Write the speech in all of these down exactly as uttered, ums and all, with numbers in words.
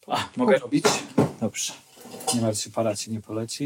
A, mogę robić? Dobrze. Nie martw się, para ci nie poleci.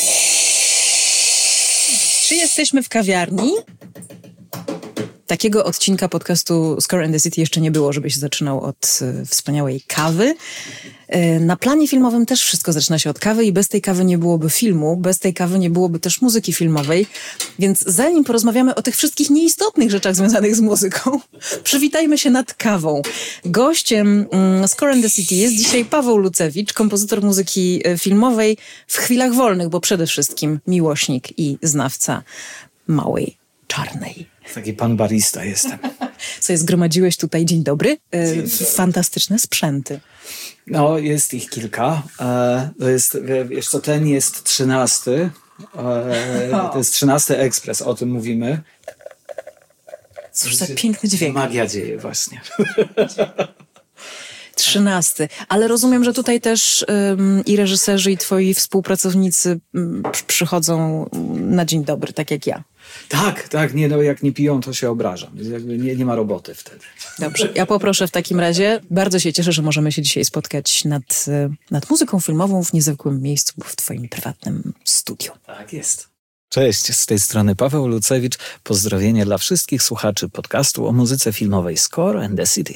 Czy jesteśmy w kawiarni? Takiego odcinka podcastu Score and the City jeszcze nie było, żeby się zaczynał od y, wspaniałej kawy. Y, na planie filmowym też wszystko zaczyna się od kawy i bez tej kawy nie byłoby filmu, bez tej kawy nie byłoby też muzyki filmowej. Więc zanim porozmawiamy o tych wszystkich nieistotnych rzeczach związanych z muzyką, przywitajmy się nad kawą. Gościem y, Score and the City jest dzisiaj Paweł Lucewicz, kompozytor muzyki filmowej w chwilach wolnych, bo przede wszystkim miłośnik i znawca Małej Czarnej. Taki pan barista jestem. Co zgromadziłeś tutaj, dzień dobry, e, fantastyczne sprzęty. No, jest ich kilka. E, to jest, wiesz co, ten jest trzynasty. E, to jest trzynasty ekspres, o tym mówimy. Cóż za piękny dźwięk. Magia dzieje właśnie. Trzynasty. Ale rozumiem, że tutaj też um, i reżyserzy, i twoi współpracownicy um, przychodzą na dzień dobry, tak jak ja. Tak, tak, nie, no jak nie piją, to się obrażam. Jakby nie, nie ma roboty wtedy. Dobrze, ja poproszę w takim razie. Bardzo się cieszę, że możemy się dzisiaj spotkać nad, nad muzyką filmową w niezwykłym miejscu, w twoim prywatnym studiu. Tak jest. Cześć, z tej strony Paweł Lucewicz. Pozdrowienia dla wszystkich słuchaczy podcastu o muzyce filmowej Score and the City.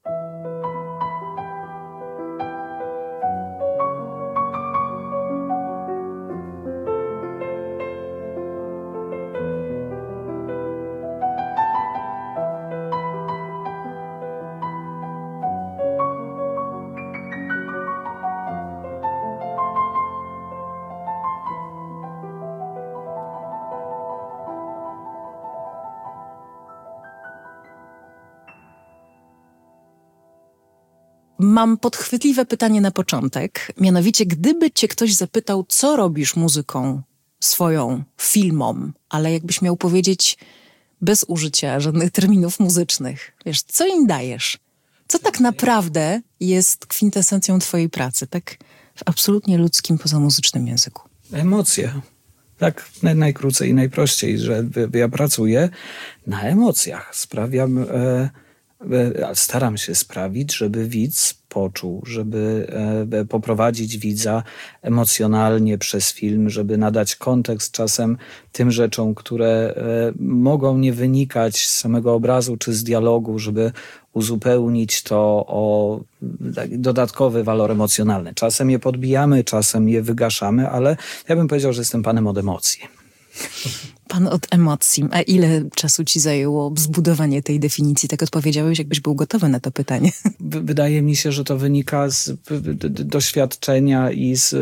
Mam podchwytliwe pytanie na początek. Mianowicie, gdyby cię ktoś zapytał, co robisz muzyką swoją, filmom, ale jakbyś miał powiedzieć bez użycia żadnych terminów muzycznych, wiesz, co im dajesz? Co tak naprawdę jest kwintesencją twojej pracy, tak w absolutnie ludzkim, pozamuzycznym języku? Emocje. Tak najkrócej i najprościej, że ja pracuję na emocjach. Sprawiam... E... Staram się sprawić, żeby widz poczuł, żeby e, poprowadzić widza emocjonalnie przez film, żeby nadać kontekst czasem tym rzeczom, które e, mogą nie wynikać z samego obrazu czy z dialogu, żeby uzupełnić to o dodatkowy walor emocjonalny. Czasem je podbijamy, czasem je wygaszamy, ale ja bym powiedział, że jestem panem od emocji. Pan od emocji. A ile czasu ci zajęło zbudowanie tej definicji? Tak odpowiedziałeś, jakbyś był gotowy na to pytanie. Wydaje mi się, że to wynika z doświadczenia i z...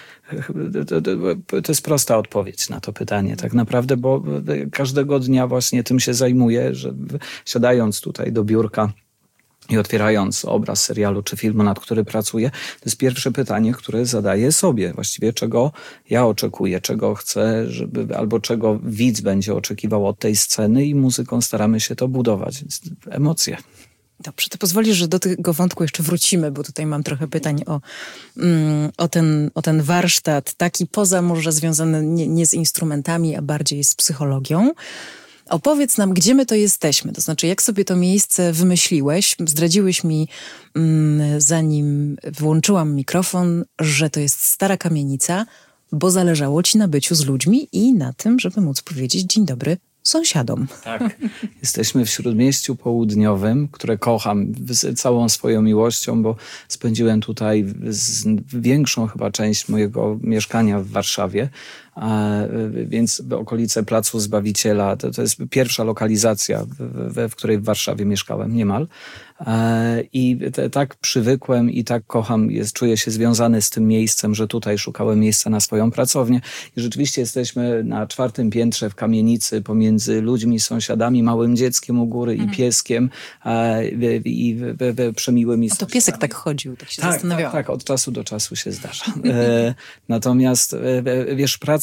To jest prosta odpowiedź na to pytanie tak naprawdę, bo każdego dnia właśnie tym się zajmuję, że siadając tutaj do biurka i otwierając obraz serialu czy filmu, nad którym pracuję, to jest pierwsze pytanie, które zadaję sobie. Właściwie czego ja oczekuję, czego chcę, żeby, albo czego widz będzie oczekiwał od tej sceny i muzyką staramy się to budować. Więc emocje. Dobrze, to pozwolisz, że do tego wątku jeszcze wrócimy, bo tutaj mam trochę pytań o, mm, o, ten, o ten warsztat, taki poza może związany nie, nie z instrumentami, a bardziej z psychologią. Opowiedz nam, gdzie my to jesteśmy, to znaczy jak sobie to miejsce wymyśliłeś. Zdradziłeś mi, mm, zanim włączyłam mikrofon, że to jest stara kamienica, bo zależało ci na byciu z ludźmi i na tym, żeby móc powiedzieć dzień dobry sąsiadom. Tak. Jesteśmy w Śródmieściu Południowym, które kocham z całą swoją miłością, bo spędziłem tutaj z większą chyba część mojego mieszkania w Warszawie, a, więc okolice Placu Zbawiciela, to, to jest pierwsza lokalizacja, w, w, w której w Warszawie mieszkałem niemal. I te, tak przywykłem i tak kocham, jest, czuję się związany z tym miejscem, że tutaj szukałem miejsca na swoją pracownię. I rzeczywiście jesteśmy na czwartym piętrze w kamienicy pomiędzy ludźmi, sąsiadami, małym dzieckiem u góry i pieskiem i, i w, w, przemiłymi sąsiadami. To piesek tak chodził, tak się tak, zastanawiałam. Tak, tak, od czasu do czasu się zdarza. E, natomiast e, wiesz, praca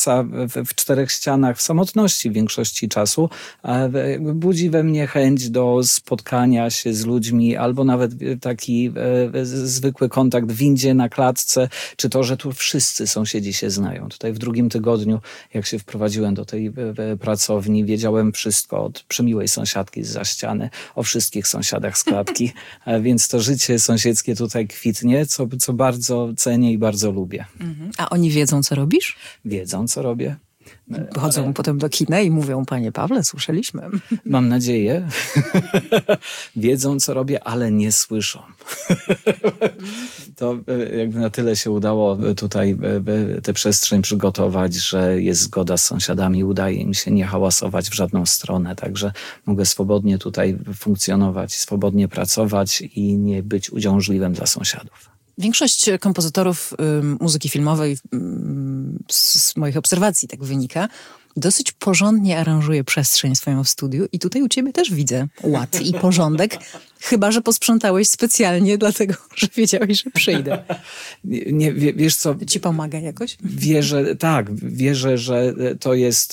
praca w, w czterech ścianach, w samotności w większości czasu, jakby budzi we mnie chęć do spotkania się z ludźmi, albo nawet taki e, zwykły kontakt w windzie, na klatce, czy to, że tu wszyscy sąsiedzi się znają. Tutaj w drugim tygodniu, jak się wprowadziłem do tej e, pracowni, wiedziałem wszystko od przemiłej sąsiadki zza ściany, o wszystkich sąsiadach z klatki, e, więc to życie sąsiedzkie tutaj kwitnie, co, co bardzo cenię i bardzo lubię. Mhm. A oni wiedzą, co robisz? Wiedzą, co robię. Chodzą ale... potem do kina i mówią, panie Pawle, słyszeliśmy. Mam nadzieję. Wiedzą, co robię, ale nie słyszą. To jakby na tyle się udało tutaj tę przestrzeń przygotować, że jest zgoda z sąsiadami. Udaje mi się nie hałasować w żadną stronę. Także mogę swobodnie tutaj funkcjonować, swobodnie pracować i nie być uciążliwym dla sąsiadów. Większość kompozytorów y, muzyki filmowej, y, z, z moich obserwacji tak wynika, dosyć porządnie aranżuje przestrzeń swoją w studiu i tutaj u ciebie też widzę ład i porządek, chyba że posprzątałeś specjalnie dlatego, że wiedziałeś, że przyjdę. Nie, nie wiesz co... Ci pomaga jakoś? Wierzę, tak, wierzę, że to jest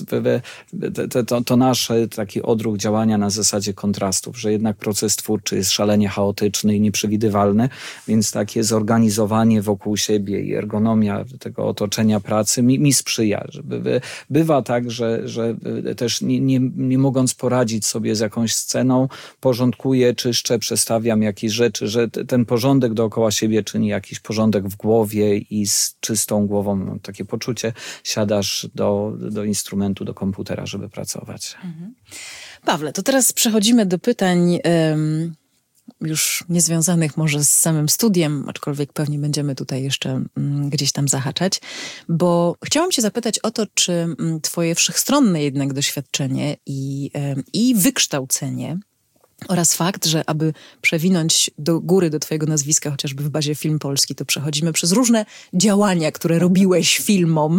to, to, to nasze taki odruch działania na zasadzie kontrastów, że jednak proces twórczy jest szalenie chaotyczny i nieprzewidywalny, więc takie zorganizowanie wokół siebie i ergonomia tego otoczenia pracy mi, mi sprzyja. Żeby, bywa tak, że, że też nie, nie, nie mogąc poradzić sobie z jakąś sceną, porządkuję, czyszczę, przestawiam jakieś rzeczy, że t- ten porządek dookoła siebie czyni jakiś porządek w głowie i z czystą głową mam takie poczucie, siadasz do, do instrumentu, do komputera, żeby pracować. Mhm. Pawle, to teraz przechodzimy do pytań um, już niezwiązanych może z samym studiem, aczkolwiek pewnie będziemy tutaj jeszcze um, gdzieś tam zahaczać, bo chciałam cię zapytać o to, czy um, twoje wszechstronne jednak doświadczenie i, um, i wykształcenie oraz fakt, że aby przewinąć do góry do twojego nazwiska, chociażby w bazie Film Polski, to przechodzimy przez różne działania, które robiłeś filmom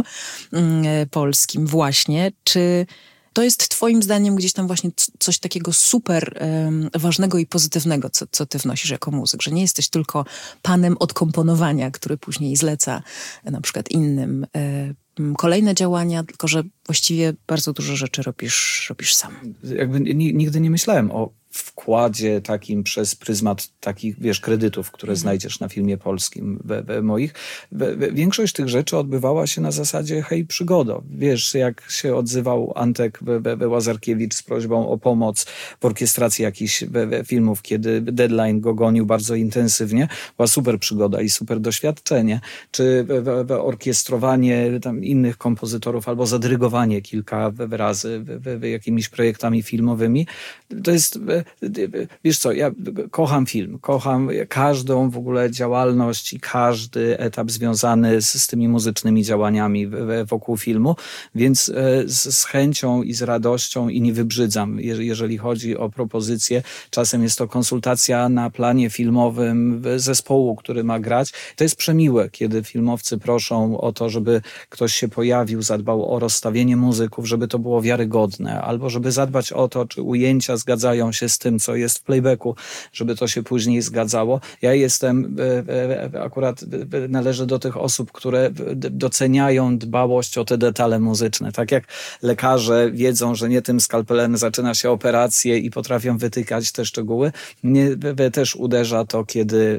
y, polskim właśnie. Czy to jest twoim zdaniem gdzieś tam właśnie coś takiego super y, ważnego i pozytywnego, co, co ty wnosisz jako muzyk? Że nie jesteś tylko panem od komponowania, który później zleca y, na przykład innym y, kolejne działania, tylko że właściwie bardzo dużo rzeczy robisz, robisz sam. Jakby nigdy nie myślałem o wkładzie takim przez pryzmat takich, wiesz, kredytów, które mm. znajdziesz na Filmie Polskim we, we moich. We, we, większość tych rzeczy odbywała się na zasadzie hej, przygodo. Wiesz, jak się odzywał Antek we, we, we Łazarkiewicz z prośbą o pomoc w orkiestracji jakichś we, we filmów, kiedy Deadline go gonił bardzo intensywnie. Była super przygoda i super doświadczenie. Czy we, we, we orkiestrowanie tam innych kompozytorów albo zadyrygowanie kilka razy we, we, jakimiś projektami filmowymi. To jest... Wiesz co, ja kocham film, kocham każdą w ogóle działalność i każdy etap związany z, z tymi muzycznymi działaniami wokół filmu, więc z, z chęcią i z radością i nie wybrzydzam, jeżeli chodzi o propozycje. Czasem jest to konsultacja na planie filmowym zespołu, który ma grać. To jest przemiłe, kiedy filmowcy proszą o to, żeby ktoś się pojawił, zadbał o rozstawienie muzyków, żeby to było wiarygodne, albo żeby zadbać o to, czy ujęcia zgadzają się z tym, co jest w playbacku, żeby to się później zgadzało. Ja jestem, akurat należę do tych osób, które doceniają dbałość o te detale muzyczne. Tak jak lekarze wiedzą, że nie tym skalpelem zaczyna się operację i potrafią wytykać te szczegóły, mnie też uderza to, kiedy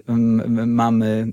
mamy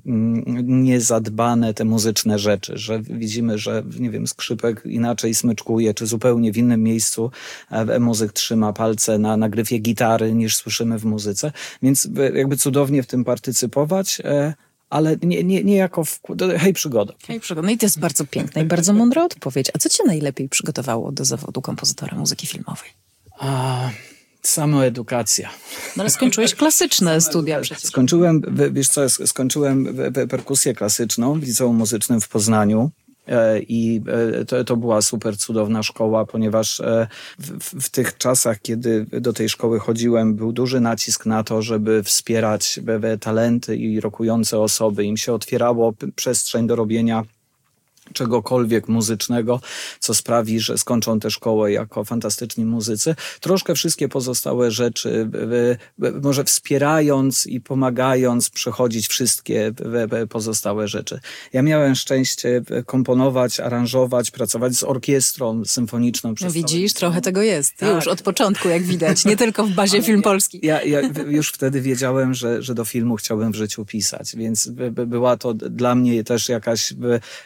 niezadbane te muzyczne rzeczy, że widzimy, że nie wiem, skrzypek inaczej smyczkuje, czy zupełnie w innym miejscu muzyk trzyma palce na, na gryfie gitary, niż słyszymy w muzyce. Więc jakby cudownie w tym partycypować, ale nie, nie, nie jako w... Hej, przygoda. Hej, przygoda. No i to jest bardzo piękna i bardzo mądra odpowiedź. A co cię najlepiej przygotowało do zawodu kompozytora muzyki filmowej? A... Samoedukacja. No ale skończyłeś klasyczne studia przecież. Skończyłem, wiesz co, skończyłem perkusję klasyczną w Liceum Muzycznym w Poznaniu. I to, to była super cudowna szkoła, ponieważ w, w tych czasach, kiedy do tej szkoły chodziłem, był duży nacisk na to, żeby wspierać talenty i rokujące osoby. Im się otwierało przestrzeń do robienia czegokolwiek muzycznego, co sprawi, że skończą tę szkołę jako fantastyczni muzycy. Troszkę wszystkie pozostałe rzeczy, może wspierając i pomagając przechodzić wszystkie pozostałe rzeczy. Ja miałem szczęście komponować, aranżować, pracować z orkiestrą symfoniczną. No widzisz, trochę tego jest. Tak. Już od początku, jak widać. Nie tylko w bazie Film Polski. Ja, ja już wtedy wiedziałem, że, że do filmu chciałbym w życiu pisać, więc była to dla mnie też jakaś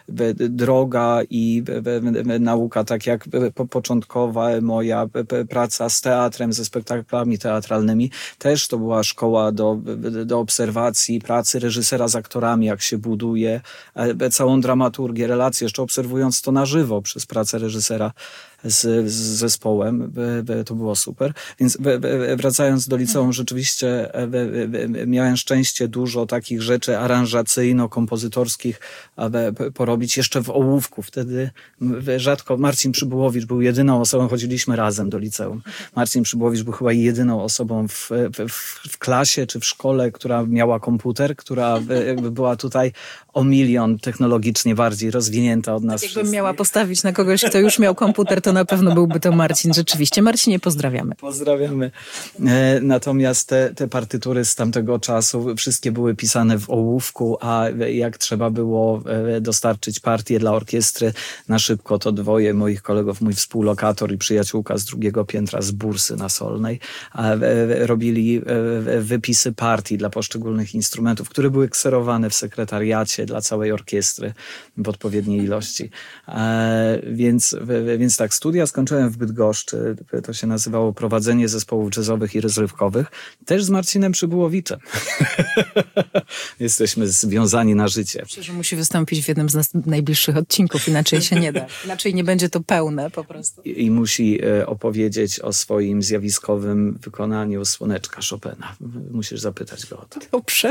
droga i nauka, tak jak początkowa moja praca z teatrem, ze spektaklami teatralnymi. Też to była szkoła do, do obserwacji pracy reżysera z aktorami, jak się buduje całą dramaturgię, relacje, jeszcze obserwując to na żywo przez pracę reżysera z, z zespołem. To było super. Więc wracając do liceum, rzeczywiście miałem szczęście dużo takich rzeczy aranżacyjno-kompozytorskich porobić jeszcze w ołówku. Wtedy rzadko Marcin Przybyłowicz był jedyną osobą, chodziliśmy razem do liceum. Marcin Przybyłowicz był chyba jedyną osobą w, w, w klasie czy w szkole, która miała komputer, która jakby była tutaj o milion technologicznie bardziej rozwinięta od nas. Tak jakbym miała postawić na kogoś, kto już miał komputer, to na pewno byłby to Marcin. Rzeczywiście. Marcinie, pozdrawiamy. Pozdrawiamy. E, natomiast te, te partytury z tamtego czasu wszystkie były pisane w ołówku, a jak trzeba było e, dostarczyć partię dla orkiestry na szybko, to dwoje moich kolegów, mój współlokator i przyjaciółka z drugiego piętra z Bursy na Solnej, a, e, robili e, wypisy partii dla poszczególnych instrumentów, które były kserowane w sekretariacie dla całej orkiestry w odpowiedniej ilości. E, więc, w, więc tak, studia skończyłem w Bydgoszczy. To się nazywało Prowadzenie zespołów jazzowych i rozrywkowych. Też z Marcinem Przybyłowiczem. Jesteśmy związani na życie. Myślę, że musi wystąpić w jednym z nas najbliższych odcinków, inaczej się nie da. Inaczej nie będzie to pełne po prostu. I, i musi opowiedzieć o swoim zjawiskowym wykonaniu Słoneczka Chopina. Musisz zapytać go o to. Dobrze.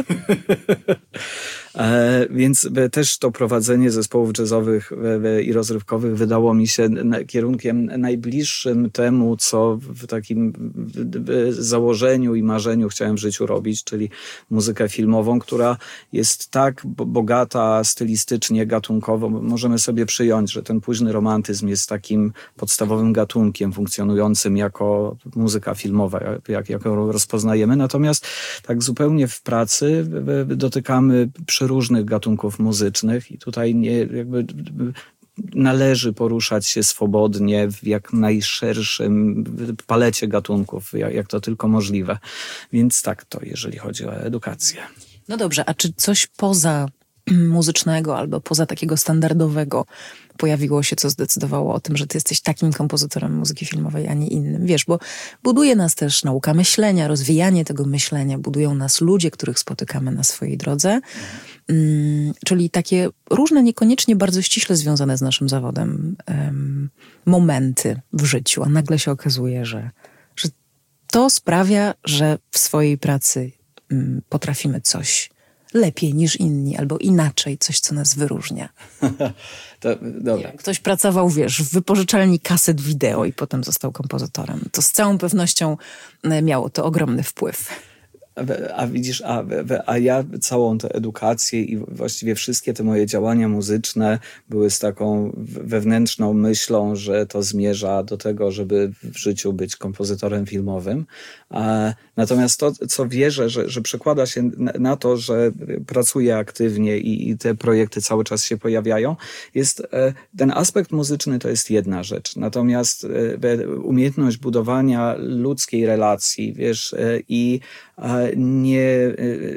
e, więc też to prowadzenie zespołów jazzowych i rozrywkowych wydało mi się kierunkiem najbliższym temu, co w takim założeniu i marzeniu chciałem w życiu robić, czyli muzykę filmową, która jest tak bogata stylistycznie, gatunkowo. Możemy sobie przyjąć, że ten późny romantyzm jest takim podstawowym gatunkiem funkcjonującym jako muzyka filmowa, jak, jak ją rozpoznajemy. Natomiast tak zupełnie w pracy dotykamy przeróżnych gatunków muzycznych i tutaj nie jakby należy poruszać się swobodnie w jak najszerszym palecie gatunków, jak, jak to tylko możliwe. Więc tak to, jeżeli chodzi o edukację. No dobrze, a czy coś poza muzycznego albo poza takiego standardowego pojawiło się, co zdecydowało o tym, że ty jesteś takim kompozytorem muzyki filmowej, a nie innym? Wiesz, bo buduje nas też nauka myślenia, rozwijanie tego myślenia, budują nas ludzie, których spotykamy na swojej drodze, um, czyli takie różne, niekoniecznie bardzo ściśle związane z naszym zawodem um, momenty w życiu, a nagle się okazuje, że, że to sprawia, że w swojej pracy um, potrafimy coś lepiej niż inni, albo inaczej, coś, co nas wyróżnia. To, dobra. Ktoś pracował, wiesz, w wypożyczalni kaset wideo i potem został kompozytorem. To z całą pewnością miało to ogromny wpływ. A widzisz, a, a ja całą tę edukację i właściwie wszystkie te moje działania muzyczne były z taką wewnętrzną myślą, że to zmierza do tego, żeby w życiu być kompozytorem filmowym. A, natomiast to, co wierzę, że, że przekłada się na, na to, że pracuję aktywnie i, i te projekty cały czas się pojawiają, jest ten aspekt muzyczny to jest jedna rzecz. Natomiast umiejętność budowania ludzkiej relacji, wiesz, i nie,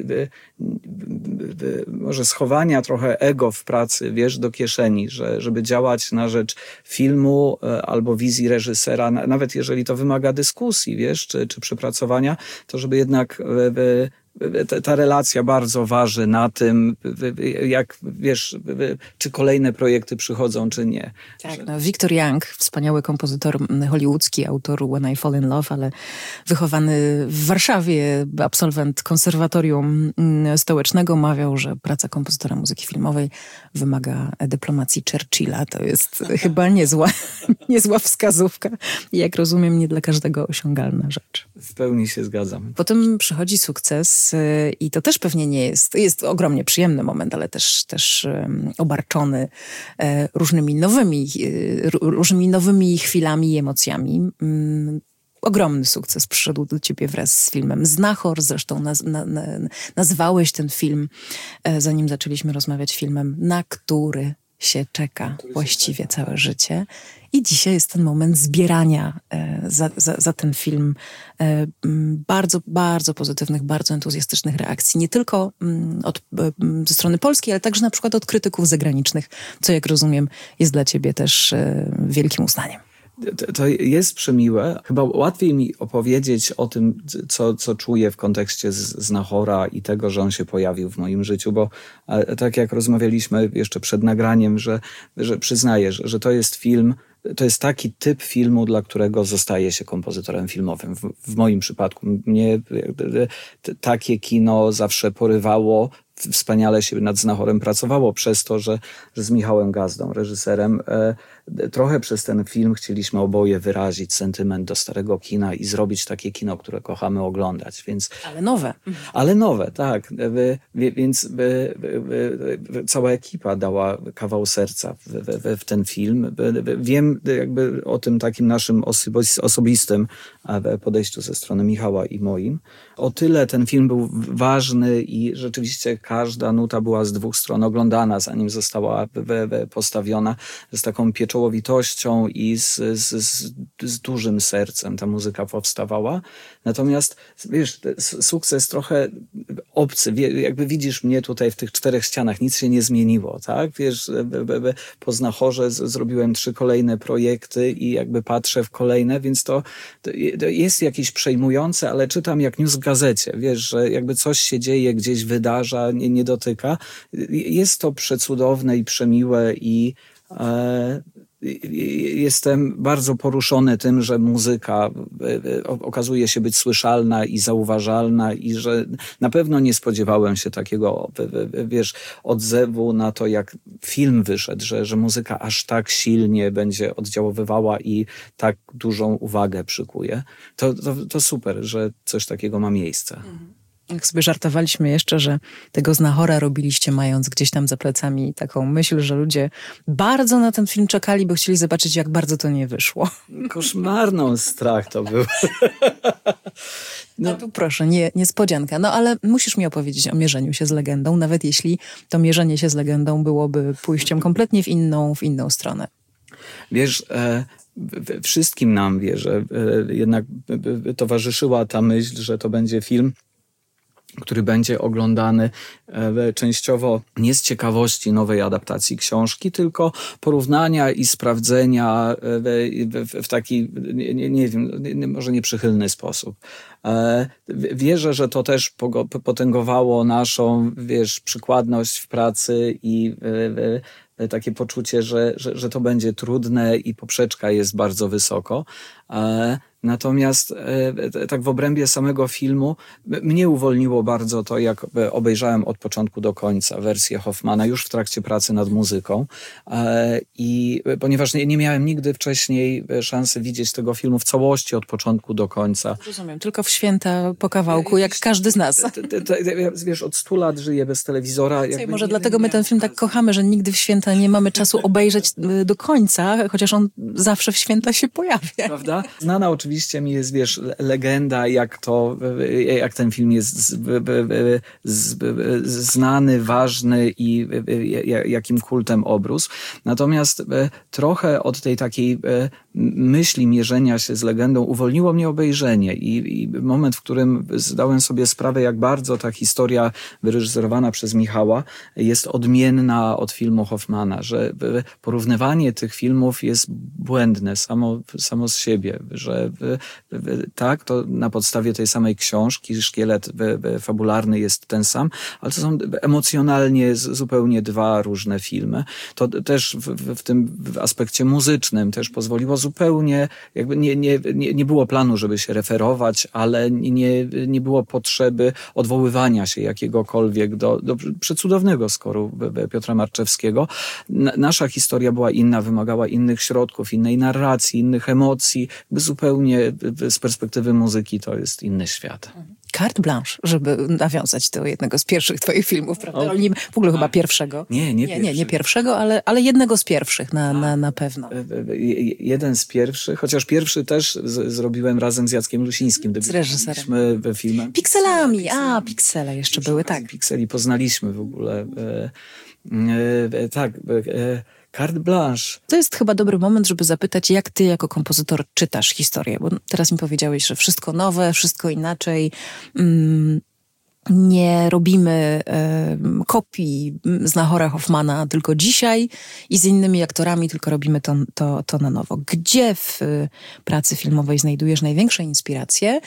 może schowania trochę ego w pracy, wiesz, do kieszeni, że, żeby działać na rzecz filmu albo wizji reżysera, nawet jeżeli to wymaga dyskusji, wiesz, czy, czy przepracowania, to żeby jednak ta relacja bardzo waży na tym, jak, wiesz, czy kolejne projekty przychodzą, czy nie. Tak, no, Victor Young, wspaniały kompozytor hollywoodzki, autor When I Fall in Love, ale wychowany w Warszawie, absolwent konserwatorium stołecznego, mawiał, że praca kompozytora muzyki filmowej wymaga dyplomacji Churchilla. To jest chyba niezła, niezła wskazówka i jak rozumiem, nie dla każdego osiągalna rzecz. W pełni się zgadzam. Potem przychodzi sukces więc y, i to też pewnie nie jest, jest ogromnie przyjemny moment, ale też, też um, obarczony e, różnymi nowymi, y, różnymi nowymi chwilami i emocjami. Mm, Ogromny sukces przyszedł do ciebie wraz z filmem Znachor. Zresztą naz, na, na, nazwałeś ten film, e, zanim zaczęliśmy rozmawiać, filmem, na który się czeka który właściwie się czeka. Całe życie. I dzisiaj jest ten moment zbierania e, za, za, za ten film e, bardzo, bardzo pozytywnych, bardzo entuzjastycznych reakcji. Nie tylko m, od, m, ze strony polskiej, ale także na przykład od krytyków zagranicznych, co jak rozumiem jest dla ciebie też e, wielkim uznaniem. To jest przemiłe. Chyba łatwiej mi opowiedzieć o tym, co, co czuję w kontekście Znachora i tego, że on się pojawił w moim życiu, bo tak jak rozmawialiśmy jeszcze przed nagraniem, że, że przyznaję, że, że to jest film, to jest taki typ filmu, dla którego zostaje się kompozytorem filmowym. W, w moim przypadku mnie t, takie kino zawsze porywało. Wspaniale się nad Znachorem pracowało przez to, że, że z Michałem Gazdą, reżyserem, e, trochę przez ten film chcieliśmy oboje wyrazić sentyment do starego kina i zrobić takie kino, które kochamy oglądać. Więc, ale nowe. Ale nowe, tak. E, e, więc e, e, e, cała ekipa dała kawał serca w, w, w ten film. E, wiem jakby o tym takim naszym osobistym podejściu ze strony Michała i moim. O tyle ten film był ważny i rzeczywiście każda nuta była z dwóch stron oglądana, zanim została postawiona, z taką pieczołowitością i z, z, z, z dużym sercem ta muzyka powstawała. Natomiast, wiesz, sukces trochę obcy. Jakby widzisz mnie tutaj w tych czterech ścianach, nic się nie zmieniło, tak? Wiesz, po Znachorze zrobiłem trzy kolejne projekty i jakby patrzę w kolejne, więc to, to jest jakieś przejmujące, ale czytam jak news w gazecie, wiesz, że jakby coś się dzieje, gdzieś wydarza, nie, nie dotyka. Jest to przecudowne i przemiłe i e, jestem bardzo poruszony tym, że muzyka okazuje się być słyszalna i zauważalna i że na pewno nie spodziewałem się takiego, wiesz, odzewu na to, jak film wyszedł, że, że muzyka aż tak silnie będzie oddziaływywała i tak dużą uwagę przykuje. To, to, to super, że coś takiego ma miejsce. Mhm. Jak sobie żartowaliśmy jeszcze, że tego Znachora robiliście mając gdzieś tam za plecami taką myśl, że ludzie bardzo na ten film czekali, bo chcieli zobaczyć, jak bardzo to nie wyszło. Koszmarną strach to był. No tu proszę, nie, niespodzianka. No ale musisz mi opowiedzieć o mierzeniu się z legendą, nawet jeśli to mierzenie się z legendą byłoby pójściem kompletnie w inną, w inną stronę. Wiesz... E... Wszystkim nam, wierzę, jednak towarzyszyła ta myśl, że to będzie film, który będzie oglądany częściowo nie z ciekawości nowej adaptacji książki, tylko porównania i sprawdzenia w, w, w taki, nie, nie wiem, może nieprzychylny sposób. Wierzę, że to też potęgowało naszą, wiesz, przykładność w pracy i takie poczucie, że, że, że to będzie trudne i poprzeczka jest bardzo wysoko. Natomiast e, tak w obrębie samego filmu mnie uwolniło bardzo to, jak obejrzałem od początku do końca wersję Hoffmana już w trakcie pracy nad muzyką. E, I ponieważ nie, nie miałem nigdy wcześniej szansy widzieć tego filmu w całości od początku do końca. Rozumiem, tylko w święta po kawałku, jak każdy z nas. Wiesz, od stu lat żyję bez telewizora. Co, może dlatego my ten film tak kochamy, że nigdy w święta nie mamy czasu obejrzeć do końca, chociaż on zawsze w święta się pojawia. Prawda? Znana oczywiście Oczywiście mi jest, wiesz, legenda, jak to, jak ten film jest z, z, z, znany, ważny i jakim kultem obrósł. Natomiast trochę od tej takiej myśli mierzenia się z legendą uwolniło mnie obejrzenie i, i moment, w którym zdałem sobie sprawę, jak bardzo ta historia wyreżyserowana przez Michała jest odmienna od filmu Hoffmana, że porównywanie tych filmów jest błędne samo, samo z siebie, że tak, to na podstawie tej samej książki szkielet fabularny jest ten sam, ale to są emocjonalnie zupełnie dwa różne filmy. To też w, w tym w aspekcie muzycznym też pozwoliło zupełnie, jakby nie, nie, nie, nie było planu, żeby się referować, ale nie, nie było potrzeby odwoływania się jakiegokolwiek do, do przecudownego skoru Piotra Marczewskiego. Nasza historia była inna, wymagała innych środków, innej narracji, innych emocji, jakby zupełnie z perspektywy muzyki to jest inny świat. Carte blanche, żeby nawiązać do jednego z pierwszych twoich filmów, prawda? O, Nie, w ogóle chyba pierwszego. Nie, nie nie, nie, nie pierwszego. pierwszego, ale, ale jednego z pierwszych na, na, na pewno. Jeden z pierwszych, chociaż pierwszy też z, zrobiłem razem z Jackiem Lusińskim. Z reżyserem. We filmem. Pikselami, a piksele jeszcze były, tak. Pikseli poznaliśmy w ogóle. E, e, tak, e, Carte blanche. To jest chyba dobry moment, żeby zapytać, jak ty jako kompozytor czytasz historię, bo teraz mi powiedziałeś, że wszystko nowe, wszystko inaczej. Mm, nie robimy y, kopii Znachora Hoffmana tylko dzisiaj i z innymi aktorami, tylko robimy to, to, to na nowo. Gdzie w y, pracy filmowej znajdujesz największe inspiracje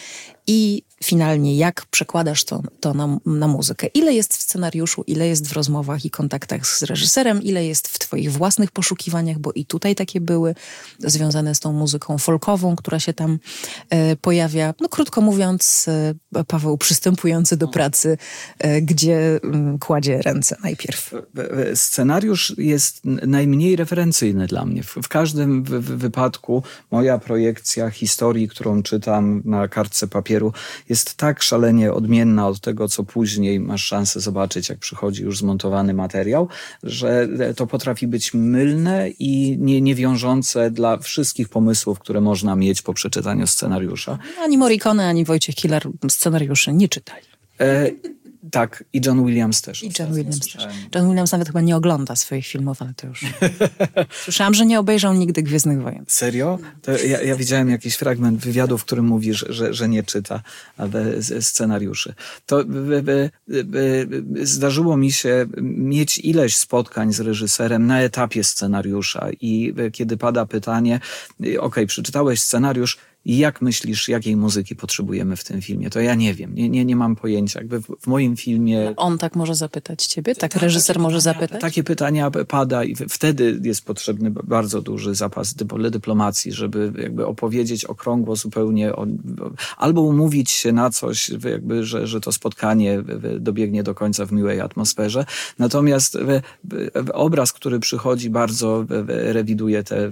i finalnie jak przekładasz to, to na, na muzykę? Ile jest w scenariuszu, ile jest w rozmowach i kontaktach z reżyserem, ile jest w twoich własnych poszukiwaniach, bo i tutaj takie były związane z tą muzyką folkową, która się tam e, pojawia. No krótko mówiąc, e, Paweł przystępujący do pracy, e, gdzie m, kładzie ręce najpierw. Scenariusz jest najmniej referencyjny dla mnie. W, w każdym w, w wypadku moja projekcja historii, którą czytam na kartce papieru, jest tak szalenie odmienna od tego, co później masz szansę zobaczyć, jak przychodzi już zmontowany materiał, że to potrafi być mylne i nie, niewiążące dla wszystkich pomysłów, które można mieć po przeczytaniu scenariusza. Ani Morricone, ani Wojciech Kilar scenariuszy nie czytali. E, tak, i John Williams też. I John Williams też. John Williams nawet chyba nie ogląda swoich filmów, ale to już... Słyszałam, że nie obejrzał nigdy Gwiezdnych Wojen. Serio? To ja, ja widziałem jakiś fragment wywiadu, w którym mówisz, że, że nie czyta ale scenariuszy. To by, by, by, zdarzyło mi się mieć ileś spotkań z reżyserem na etapie scenariusza i kiedy pada pytanie, okej, okay, przeczytałeś scenariusz, jak myślisz, jakiej muzyki potrzebujemy w tym filmie? To ja nie wiem, nie, nie, nie mam pojęcia. Jakby w, w moim filmie... On tak może zapytać ciebie? Tak reżyser może zapytać? Takie pytania pada i wtedy jest potrzebny bardzo duży zapas dyplomacji, żeby jakby opowiedzieć okrągło zupełnie, o, albo umówić się na coś, jakby, że, że to spotkanie dobiegnie do końca w miłej atmosferze. Natomiast obraz, który przychodzi, bardzo rewiduje te,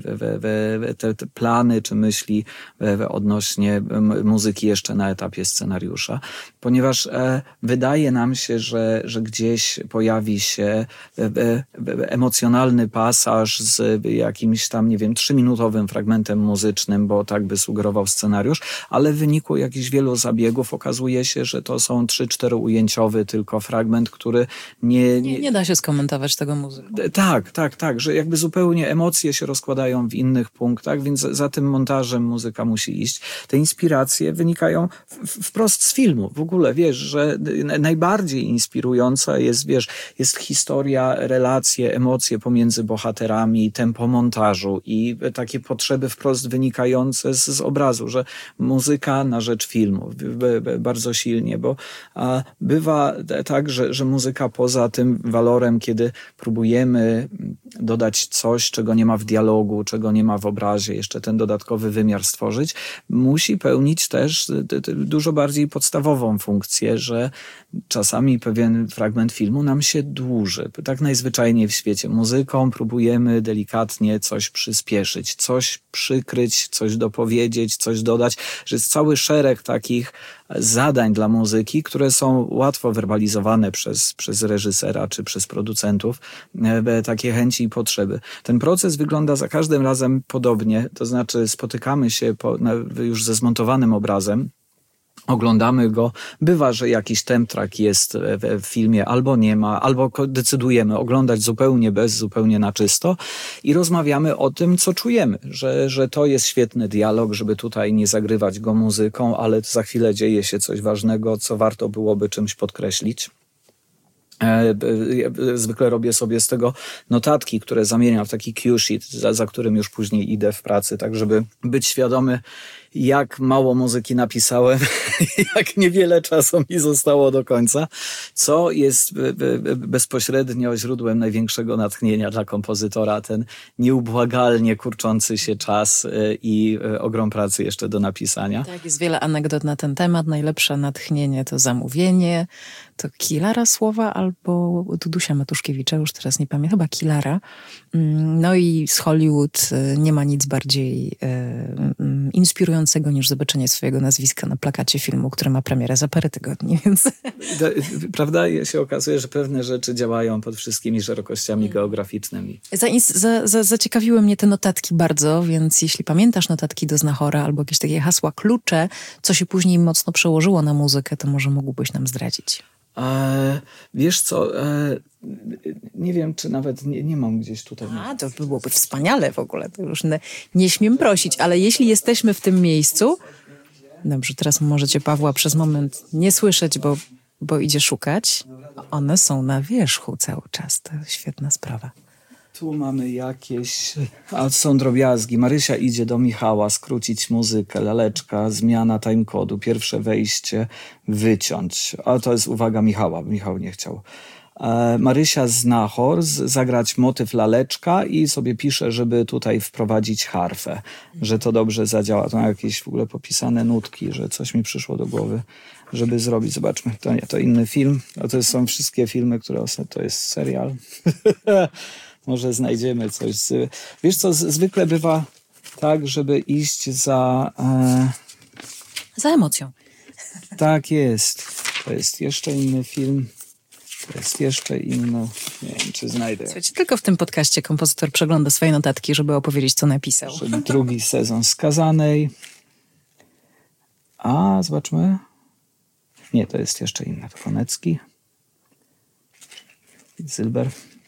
te, te plany czy myśli odnośnie muzyki jeszcze na etapie scenariusza, ponieważ e, wydaje nam się, że, że gdzieś pojawi się e, e, emocjonalny pasaż z jakimś tam, nie wiem, trzyminutowym fragmentem muzycznym, bo tak by sugerował scenariusz, ale w wyniku jakichś wielu zabiegów okazuje się, że to są trzy, cztery ujęciowy tylko fragment, który nie... Nie, nie da się skomentować tego muzyką. Tak, tak, tak, że jakby zupełnie emocje się rozkładają w innych punktach, więc za tym montażem muzyka musi iść. Te inspiracje wynikają w, wprost z filmu. W ogóle, wiesz, że najbardziej inspirująca jest, wiesz, jest historia, relacje, emocje pomiędzy bohaterami, tempo montażu i takie potrzeby wprost wynikające z, z obrazu, że muzyka na rzecz filmu bardzo silnie, bo a, bywa tak, że, że muzyka poza tym walorem, kiedy próbujemy dodać coś, czego nie ma w dialogu, czego nie ma w obrazie, jeszcze ten dodatkowy wymiar stworzyć, musi pełnić też dużo bardziej podstawową funkcję, że czasami pewien fragment filmu nam się dłuży. Tak najzwyczajniej w świecie. Muzyką próbujemy delikatnie coś przyspieszyć, coś przykryć, coś dopowiedzieć, coś dodać, że jest cały szereg takich zadań dla muzyki, które są łatwo werbalizowane przez, przez reżysera czy przez producentów, takie chęci i potrzeby. Ten proces wygląda za każdym razem podobnie, to znaczy spotykamy się po, na, już ze zmontowanym obrazem, oglądamy go, bywa, że jakiś temp-track jest w, w filmie, albo nie ma, albo decydujemy oglądać zupełnie bez, zupełnie na czysto i rozmawiamy o tym, co czujemy, że, że to jest świetny dialog, żeby tutaj nie zagrywać go muzyką, ale za chwilę dzieje się coś ważnego, co warto byłoby czymś podkreślić. Zwykle robię sobie z tego notatki, które zamieniam w taki cue sheet, za, za którym już później idę w pracy, tak żeby być świadomy, jak mało muzyki napisałem, jak niewiele czasu mi zostało do końca, co jest bezpośrednio źródłem największego natchnienia dla kompozytora, ten nieubłagalnie kurczący się czas i ogrom pracy jeszcze do napisania. Tak, jest wiele anegdot na ten temat. Najlepsze natchnienie to zamówienie, to Kilara Słowa albo Dudusia Matuszkiewicza, już teraz nie pamiętam, chyba Kilara. No i z Hollywood nie ma nic bardziej e, inspirującego niż zobaczenie swojego nazwiska na plakacie filmu, który ma premierę za parę tygodni, więc... Prawda? Się okazuje, że pewne rzeczy działają pod wszystkimi szerokościami geograficznymi. Za, za, za, zaciekawiły mnie te notatki bardzo, więc jeśli pamiętasz notatki do Znachora albo jakieś takie hasła, klucze, co się później mocno przełożyło na muzykę, to może mógłbyś nam zdradzić. E, wiesz co, e, nie wiem, czy nawet nie, nie mam gdzieś tutaj. A, to byłoby wspaniale w ogóle, to już nie, nie śmiem prosić, ale jeśli jesteśmy w tym miejscu... Dobrze, teraz możecie Pawła przez moment nie słyszeć, bo, bo idzie szukać. One są na wierzchu cały czas, to świetna sprawa. Tu mamy jakieś, a są drobiazgi. Marysia idzie do Michała skrócić muzykę, laleczka, zmiana timecodu, pierwsze wejście, wyciąć. A to jest uwaga Michała, Michał nie chciał. E, Marysia Znachor, z, zagrać motyw laleczka i sobie pisze, żeby tutaj wprowadzić harfę, że to dobrze zadziała. To jakieś w ogóle popisane nutki, że coś mi przyszło do głowy, żeby zrobić. Zobaczmy, to nie, to inny film. A to są wszystkie filmy, które to jest serial. Może znajdziemy coś. Z... Wiesz co, z, zwykle bywa tak, żeby iść za... E... Za emocją. Tak jest. To jest jeszcze inny film. To jest jeszcze inno. Nie wiem, czy znajdę. Słuchajcie, tylko w tym podcaście kompozytor przegląda swoje notatki, żeby opowiedzieć, co napisał. Drugi sezon Skazanej. A, zobaczmy. Nie, to jest jeszcze inne. To Konecki. Zylber.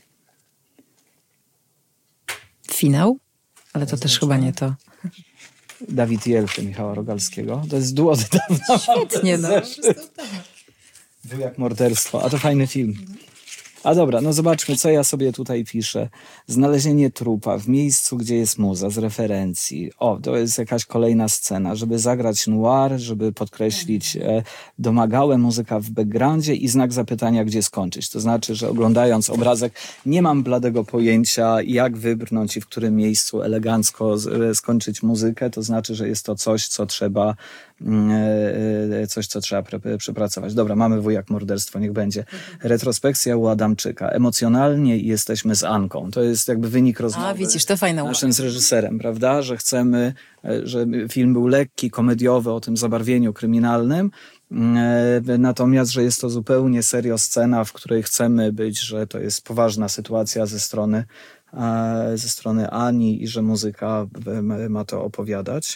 Finał? Ale to też chyba nie to. Dawid Jelchy, Michała Rogalskiego. To jest duo od dawna. Świetnie, no. Był jak morderstwo, a to fajny film. A dobra, no zobaczmy, co ja sobie tutaj piszę. Znalezienie trupa w miejscu, gdzie jest muza, z referencji. O, to jest jakaś kolejna scena, żeby zagrać noir, żeby podkreślić e, domagałe muzyka w backgroundzie i znak zapytania, gdzie skończyć. To znaczy, że oglądając obrazek nie mam bladego pojęcia, jak wybrnąć i w którym miejscu elegancko z, e, skończyć muzykę. To znaczy, że jest to coś, co trzeba e, coś, co trzeba pre, przepracować. Dobra, mamy wujak morderstwo, niech będzie. Retrospekcja u Adamczyka. Emocjonalnie jesteśmy z Anką. To jest jakby wynik rozmowy. A widzisz, to fajna uwaga. Naszym z reżyserem, prawda? Że chcemy, że film był lekki, komediowy, o tym zabarwieniu kryminalnym. Natomiast, że jest to zupełnie serio scena, w której chcemy być, że to jest poważna sytuacja ze strony, ze strony Ani i że muzyka ma to opowiadać.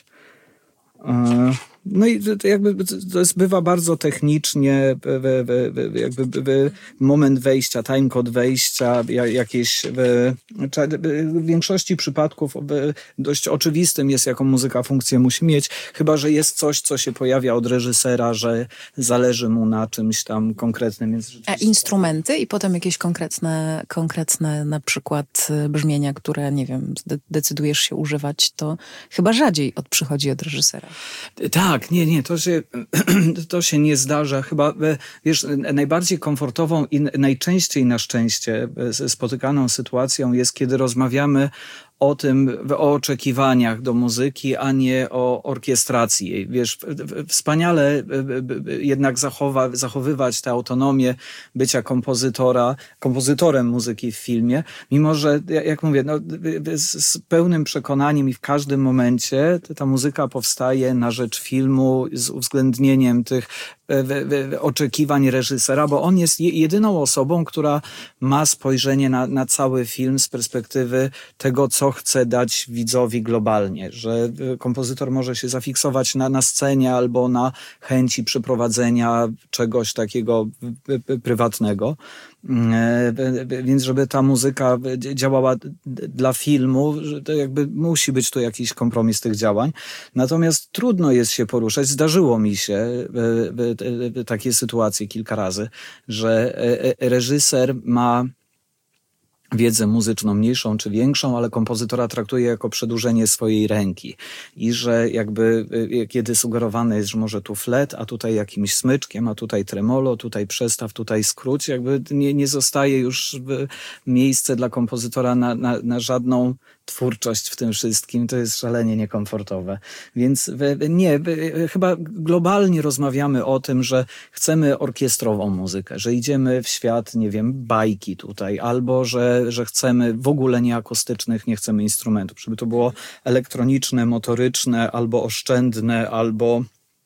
No i to jakby to jest, bywa bardzo technicznie, jakby moment wejścia, timecode wejścia, jakieś w większości przypadków dość oczywistym jest, jaką muzyka funkcję musi mieć, chyba że jest coś, co się pojawia od reżysera, że zależy mu na czymś tam konkretnym. Więc A instrumenty i potem jakieś konkretne, konkretne na przykład brzmienia, które, nie wiem, decydujesz się używać, to chyba rzadziej od, przychodzi od reżysera. Tak, nie, nie, to się, to się nie zdarza. Chyba, wiesz, najbardziej komfortową i najczęściej na szczęście spotykaną sytuacją jest, kiedy rozmawiamy o tym, o oczekiwaniach do muzyki, a nie o orkiestracji jej. Wiesz, wspaniale jednak zachowa, zachowywać tę autonomię bycia kompozytora, kompozytorem muzyki w filmie, mimo że, jak mówię, no, z, z pełnym przekonaniem i w każdym momencie ta muzyka powstaje na rzecz filmu z uwzględnieniem tych oczekiwań reżysera, bo on jest jedyną osobą, która ma spojrzenie na, na cały film z perspektywy tego, co chce dać widzowi globalnie, że kompozytor może się zafiksować na, na scenie albo na chęci przeprowadzenia czegoś takiego prywatnego. Więc żeby ta muzyka działała dla filmu, to jakby musi być tu jakiś kompromis tych działań. Natomiast trudno jest się poruszać. Zdarzyło mi się takie sytuacje kilka razy, że reżyser ma wiedzę muzyczną mniejszą czy większą, ale kompozytora traktuje jako przedłużenie swojej ręki. I że jakby kiedy sugerowane jest, że może tu flet, a tutaj jakimś smyczkiem, a tutaj tremolo, tutaj przestaw, tutaj skróć, jakby nie, nie zostaje już miejsce dla kompozytora na, na, na żadną twórczość w tym wszystkim. To jest szalenie niekomfortowe. Więc nie, chyba globalnie rozmawiamy o tym, że chcemy orkiestrową muzykę, że idziemy w świat, nie wiem, bajki tutaj, albo że, że chcemy w ogóle nie akustycznych, nie chcemy instrumentów, żeby to było elektroniczne, motoryczne, albo oszczędne, albo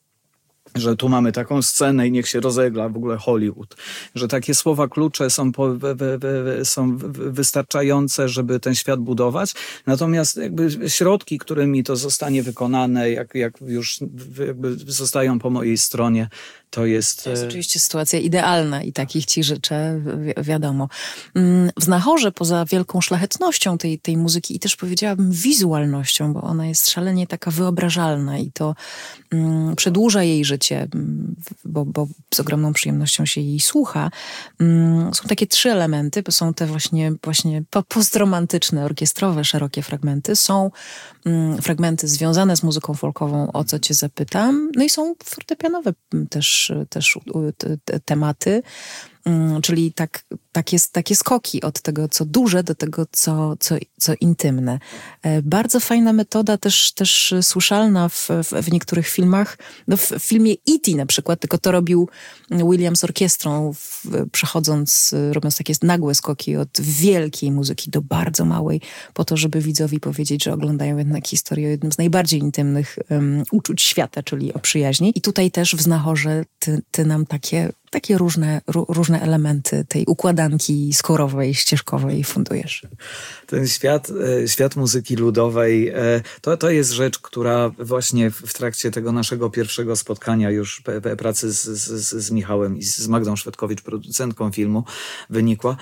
że tu mamy taką scenę i niech się rozegla w ogóle Hollywood. Że takie słowa klucze są, po, we, we, we, są wystarczające, żeby ten świat budować. Natomiast jakby środki, którymi to zostanie wykonane, jak, jak już jakby zostają po mojej stronie, to jest... To jest oczywiście sytuacja idealna i takich ci życzę, wi- wiadomo. W Znachorze, poza wielką szlachetnością tej, tej muzyki i też powiedziałabym wizualnością, bo ona jest szalenie taka wyobrażalna i to um, przedłuża jej życie, bo, bo z ogromną przyjemnością się jej słucha. Um, są takie trzy elementy, bo są te właśnie, właśnie postromantyczne, orkiestrowe, szerokie fragmenty. Są um, fragmenty związane z muzyką folkową, o co cię zapytam. No i są fortepianowe też też te tematy, czyli tak, takie, takie skoki od tego, co duże, do tego, co, co, co intymne. Bardzo fajna metoda, też, też słyszalna w, w, w niektórych filmach. No w filmie E T na przykład, tylko to robił Williams z orkiestrą, w, przechodząc, robiąc takie nagłe skoki od wielkiej muzyki do bardzo małej, po to, żeby widzowi powiedzieć, że oglądają jednak historię o jednym z najbardziej intymnych um, uczuć świata, czyli o przyjaźni. I tutaj też w Znachorze ty, ty nam takie takie różne, ró, różne elementy tej układanki skorowej, ścieżkowej fundujesz. Ten świat, świat muzyki ludowej, to, to jest rzecz, która właśnie w trakcie tego naszego pierwszego spotkania już pracy z, z, z Michałem i z Magdą Szwedkowicz, producentką filmu, wynikła.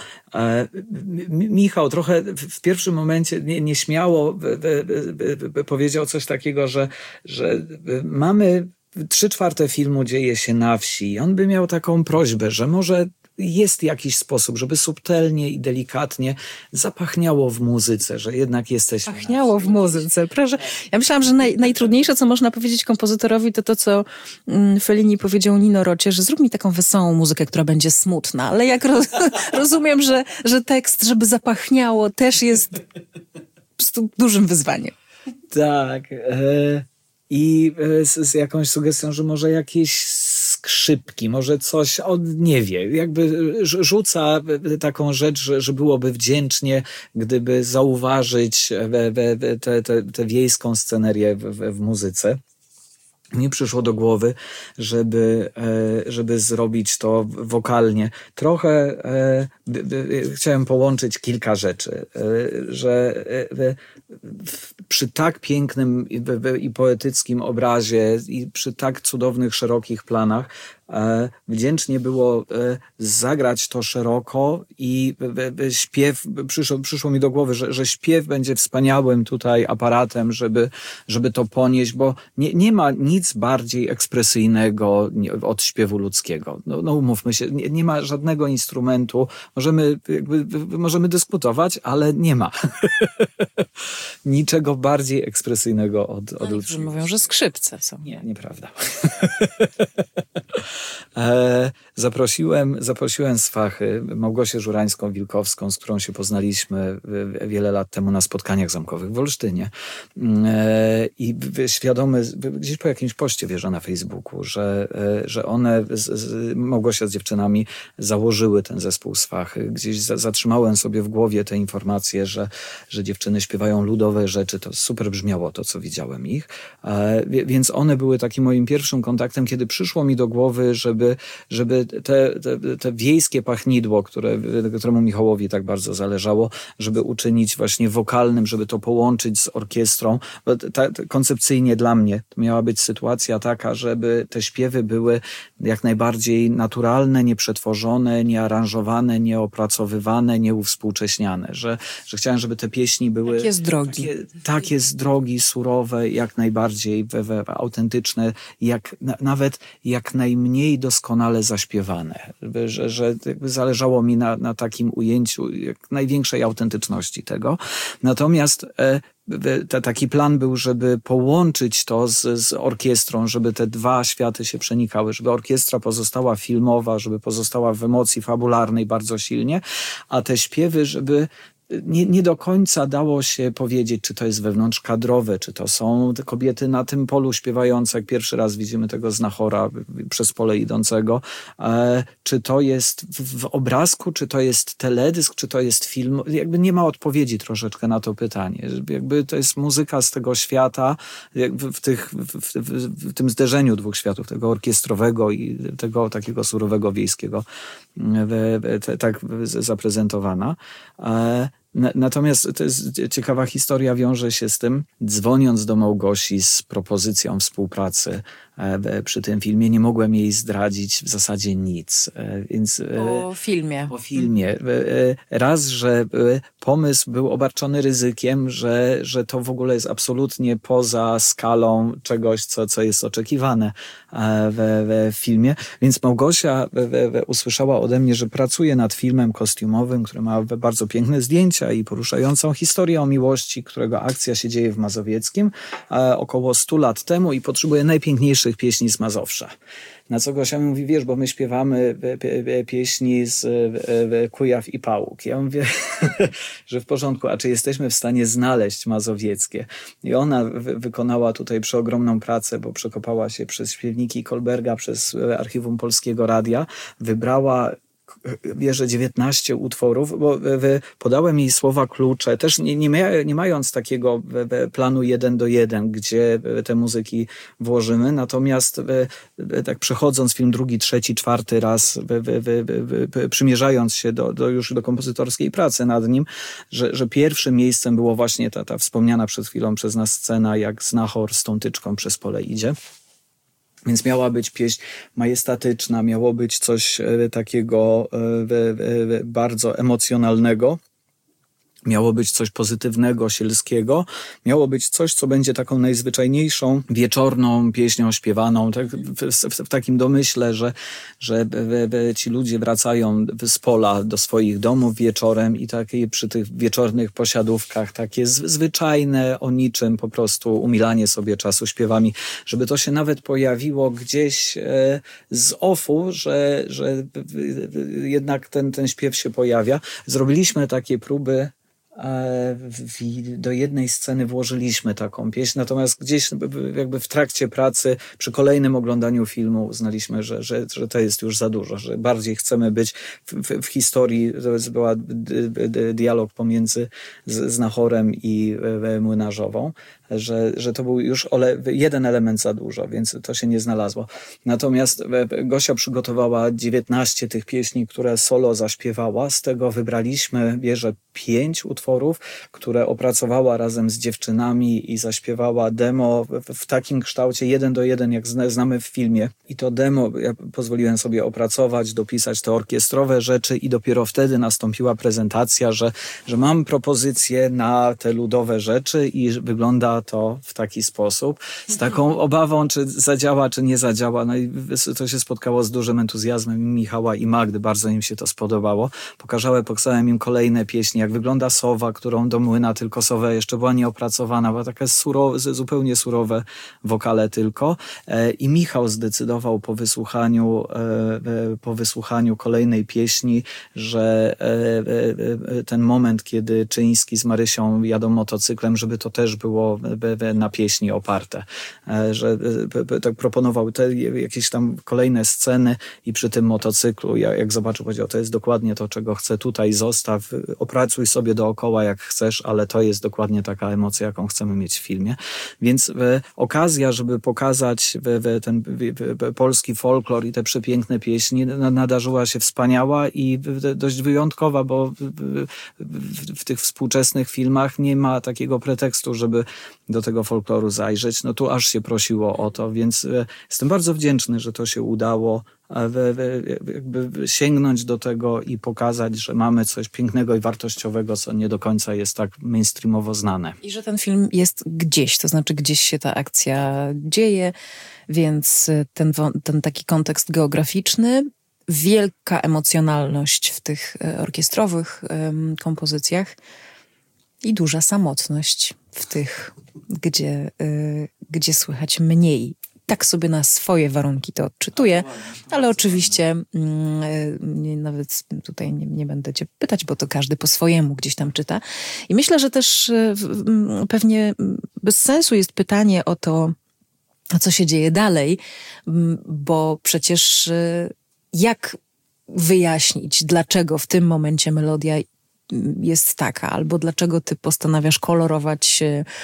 Michał trochę w pierwszym momencie nie, nieśmiało powiedział coś takiego, że, że mamy Trzy czwarte filmu dzieje się na wsi i on by miał taką prośbę, że może jest jakiś sposób, żeby subtelnie i delikatnie zapachniało w muzyce, że jednak jesteśmy... Pachniało w muzyce, proszę. Ja myślałam, że naj, najtrudniejsze, co można powiedzieć kompozytorowi, to to, co Fellini powiedział Nino Rocie, że zrób mi taką wesołą muzykę, która będzie smutna, ale jak roz, rozumiem, że, że tekst, żeby zapachniało, też jest po prostu dużym wyzwaniem. Tak, e- I z, z jakąś sugestią, że może jakieś skrzypki, może coś, on nie wie, jakby rzuca taką rzecz, że, że byłoby wdzięcznie, gdyby zauważyć tę wiejską scenerię w, w, w muzyce. Mi przyszło do głowy, żeby, żeby zrobić to wokalnie. Trochę by, by, chciałem połączyć kilka rzeczy, że przy tak pięknym i poetyckim obrazie i przy tak cudownych, szerokich planach wdzięcznie było zagrać to szeroko i śpiew, przyszło, przyszło mi do głowy, że, że śpiew będzie wspaniałym tutaj aparatem, żeby, żeby to ponieść, bo nie, nie ma nic bardziej ekspresyjnego od śpiewu ludzkiego. No, no umówmy się, nie, nie ma żadnego instrumentu. Możemy, jakby, możemy dyskutować, ale nie ma niczego bardziej ekspresyjnego od, od no, ludzkiego. Mówią, że skrzypce są. Nie, nieprawda. E, zaprosiłem, zaprosiłem z Fachy Małgosię Żurańską-Wilkowską, z którą się poznaliśmy wiele lat temu na spotkaniach zamkowych w Olsztynie. E, I świadomy, gdzieś po jakimś poście wierzę na Facebooku, że, że one, z, z, Małgosia z dziewczynami założyły ten zespół z Fachy. Gdzieś za, zatrzymałem sobie w głowie te informacje, że, że dziewczyny śpiewają ludowe rzeczy. To super brzmiało to, co widziałem ich. E, więc one były takim moim pierwszym kontaktem, kiedy przyszło mi do głowy, żeby, żeby te, te, te wiejskie pachnidło, które, któremu Michałowi tak bardzo zależało, żeby uczynić właśnie wokalnym, żeby to połączyć z orkiestrą. Bo ta, koncepcyjnie dla mnie to miała być sytuacja taka, żeby te śpiewy były jak najbardziej naturalne, nieprzetworzone, niearanżowane, nieopracowywane, nieuwspółcześniane. Że, że chciałem, żeby te pieśni były... Jak jest drogi. Takie, tak, jak jest drogi, surowe, jak najbardziej we, we, autentyczne, jak na, nawet jak najmniej doskonale zaśpiewane. Że, że jakby zależało mi na, na takim ujęciu jak największej autentyczności tego. Natomiast e, Te, taki plan był, żeby połączyć to z, z orkiestrą, żeby te dwa światy się przenikały, żeby orkiestra pozostała filmowa, żeby pozostała w emocji fabularnej bardzo silnie, a te śpiewy, żeby nie, nie do końca dało się powiedzieć, czy to jest wewnątrzkadrowe, czy to są te kobiety na tym polu śpiewające, jak pierwszy raz widzimy tego znachora przez pole idącego, e, czy to jest w, w obrazku, czy to jest teledysk, czy to jest film. Jakby nie ma odpowiedzi troszeczkę na to pytanie. Jakby to jest muzyka z tego świata, w, w, tych, w, w, w tym zderzeniu dwóch światów, tego orkiestrowego i tego takiego surowego wiejskiego, w, w, te, tak zaprezentowana. E, Natomiast to jest ciekawa historia, wiąże się z tym. Dzwoniąc do Małgosi z propozycją współpracy przy tym filmie, nie mogłem jej zdradzić w zasadzie nic. Więc, o filmie. O filmie. Raz, że pomysł był obarczony ryzykiem, że, że to w ogóle jest absolutnie poza skalą czegoś, co, co jest oczekiwane w, w filmie. Więc Małgosia usłyszała ode mnie, że pracuje nad filmem kostiumowym, który ma bardzo piękne zdjęcia i poruszającą historię o miłości, którego akcja się dzieje w Mazowieckim około stu lat temu i potrzebuje najpiękniejszych pieśni z Mazowsza. Na co Gosia mówi, wiesz, bo my śpiewamy pieśni z Kujaw i Pałuk. Ja mówię, że w porządku, a czy jesteśmy w stanie znaleźć mazowieckie? I ona wykonała tutaj przeogromną pracę, bo przekopała się przez śpiewniki Kolberga, przez Archiwum Polskiego Radia, wybrała bierze dziewiętnaście utworów, bo podałem jej słowa klucze, też nie, nie, mia, nie mając takiego planu jeden do jeden, gdzie te muzyki włożymy, natomiast tak przechodząc film drugi, trzeci, czwarty raz, przymierzając się do, do już do kompozytorskiej pracy nad nim, że, że pierwszym miejscem było właśnie ta, ta wspomniana przed chwilą przez nas scena, jak znachor z tą tyczką przez pole idzie. Więc miała być pieśń majestatyczna, miało być coś takiego bardzo emocjonalnego. Miało być coś pozytywnego, sielskiego. Miało być coś, co będzie taką najzwyczajniejszą, wieczorną pieśnią śpiewaną. Tak, w, w, w takim domyśle, że, że ci ludzie wracają z pola do swoich domów wieczorem i takie przy tych wieczornych posiadówkach, takie zwyczajne, o niczym, po prostu umilanie sobie czasu śpiewami. Żeby to się nawet pojawiło gdzieś e, z offu, że, że jednak ten, ten śpiew się pojawia. Zrobiliśmy takie próby. Do jednej sceny włożyliśmy taką pieśń, natomiast gdzieś jakby w trakcie pracy, przy kolejnym oglądaniu filmu uznaliśmy, że, że, że to jest już za dużo, że bardziej chcemy być w, w, w historii. To była dialog pomiędzy znachorem i młynarzową, że, że to był już jeden element za dużo, więc to się nie znalazło. Natomiast Gosia przygotowała dziewiętnaście tych pieśni, które solo zaśpiewała. Z tego wybraliśmy, bierze pięć utworów, które opracowała razem z dziewczynami i zaśpiewała demo w, w takim kształcie jeden do jeden, jak znamy w filmie. I to demo ja pozwoliłem sobie opracować, dopisać te orkiestrowe rzeczy i dopiero wtedy nastąpiła prezentacja, że, że mam propozycję na te ludowe rzeczy i wygląda to w taki sposób. Z taką obawą, czy zadziała, czy nie zadziała. No i to się spotkało z dużym entuzjazmem Michała i Magdy. Bardzo im się to spodobało. Pokazałem, pokazałem im kolejne pieśni, jak wygląda sowa, którą do młyna tylko sowa jeszcze była nieopracowana, była taka surowe, zupełnie surowe wokale tylko. I Michał zdecydował po wysłuchaniu, po wysłuchaniu kolejnej pieśni, że ten moment, kiedy Czyński z Marysią jadą motocyklem, żeby to też było na pieśni oparte. Że tak proponował te jakieś tam kolejne sceny i przy tym motocyklu, jak zobaczył, powiedział, to jest dokładnie to, czego chcę tutaj, zostaw, opracuj sobie dookoła jak chcesz, ale to jest dokładnie taka emocja, jaką chcemy mieć w filmie. Więc e, okazja, żeby pokazać w, w ten w, w, polski folklor i te przepiękne pieśni nadarzyła się wspaniała i w, dość wyjątkowa, bo w, w, w tych współczesnych filmach nie ma takiego pretekstu, żeby do tego folkloru zajrzeć. No tu aż się prosiło o to, więc e, jestem bardzo wdzięczny, że to się udało. jakby sięgnąć do tego i pokazać, że mamy coś pięknego i wartościowego, co nie do końca jest tak mainstreamowo znane. I że ten film jest gdzieś, to znaczy gdzieś się ta akcja dzieje, więc ten, ten taki kontekst geograficzny, wielka emocjonalność w tych orkiestrowych um, kompozycjach i duża samotność w tych, gdzie, y, gdzie słychać mniej. Tak sobie na swoje warunki to odczytuję, ale oczywiście y, nie, nawet tutaj nie, nie będę cię pytać, bo to każdy po swojemu gdzieś tam czyta. I myślę, że też y, y, pewnie bez sensu jest pytanie o to, co się dzieje dalej, y, bo przecież y, jak wyjaśnić, dlaczego w tym momencie melodia jest taka, albo dlaczego ty postanawiasz kolorować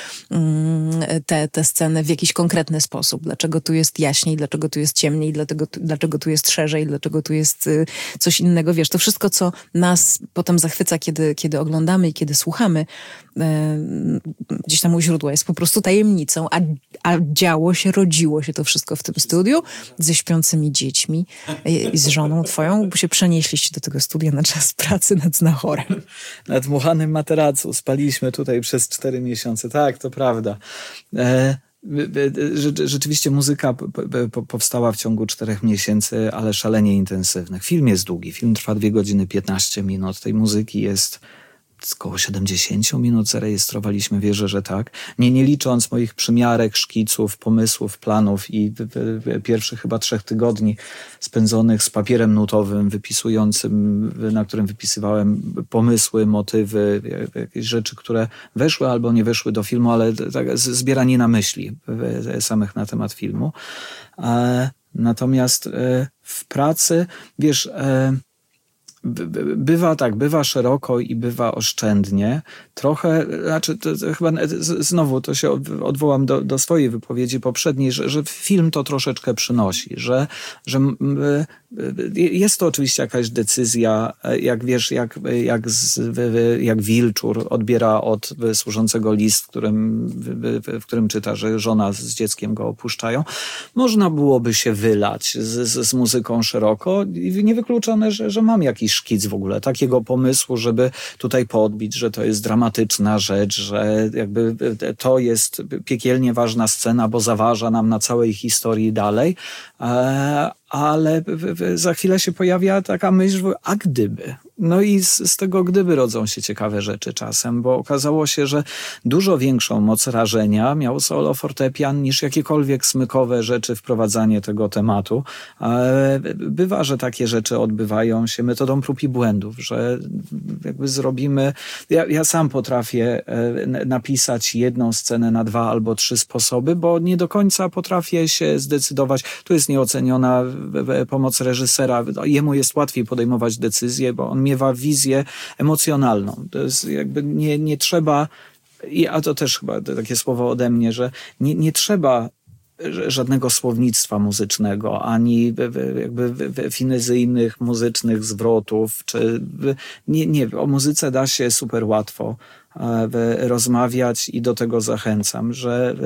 te, te sceny w jakiś konkretny sposób. Dlaczego tu jest jaśniej, dlaczego tu jest ciemniej, dlaczego, dlaczego tu jest szerzej, dlaczego tu jest coś innego. Wiesz, to wszystko, co nas potem zachwyca, kiedy, kiedy oglądamy i kiedy słuchamy, gdzieś tam u źródła jest po prostu tajemnicą, a, a działo się, rodziło się to wszystko w tym studiu ze śpiącymi dziećmi i z żoną twoją, bo się przenieśliście do tego studia na czas pracy nad Znachorem. Na dmuchanym materacu spaliśmy tutaj przez cztery miesiące. Tak, to prawda. E, rzeczywiście muzyka powstała w ciągu czterech miesięcy, ale szalenie intensywnych. Film jest długi. Film trwa dwie godziny piętnaście minut. Tej muzyki jest około siedemdziesiąt minut zarejestrowaliśmy, wierzę, że tak. Nie, nie licząc moich przymiarek, szkiców, pomysłów, planów i pierwszych chyba trzech tygodni spędzonych z papierem nutowym, wypisującym, na którym wypisywałem pomysły, motywy, jakieś rzeczy, które weszły albo nie weszły do filmu, ale tak, zbieranina myśli samych na temat filmu. Natomiast w pracy, wiesz... Bywa tak, bywa szeroko i bywa oszczędnie. Trochę, znaczy to, to chyba znowu to się odwołam do, do swojej wypowiedzi poprzedniej, że, że film to troszeczkę przynosi, że, że jest to oczywiście jakaś decyzja, jak wiesz, jak, jak, z, jak wilczur odbiera od służącego list, w którym, w którym czyta, że żona z dzieckiem go opuszczają. Można byłoby się wylać z, z, z muzyką szeroko i niewykluczone, że, że mam jakiś szkic w ogóle, takiego pomysłu, żeby tutaj podbić, że to jest dramatyczna rzecz, że jakby to jest piekielnie ważna scena, bo zaważa nam na całej historii dalej, ale za chwilę się pojawia taka myśl, a gdyby? No i z, z tego gdyby rodzą się ciekawe rzeczy czasem, bo okazało się, że dużo większą moc rażenia miał solo fortepian niż jakiekolwiek smykowe rzeczy wprowadzanie tego tematu. Bywa, że takie rzeczy odbywają się metodą prób i błędów, że jakby zrobimy... Ja, ja sam potrafię napisać jedną scenę na dwa albo trzy sposoby, bo nie do końca potrafię się zdecydować. Tu jest nieoceniona pomoc reżysera. Jemu jest łatwiej podejmować decyzje, bo on miewa wizję emocjonalną. To jest jakby nie, nie trzeba, a to też chyba takie słowo ode mnie, że nie, nie trzeba żadnego słownictwa muzycznego, ani jakby finezyjnych, muzycznych zwrotów, czy nie, nie, o muzyce da się super łatwo rozmawiać i do tego zachęcam, że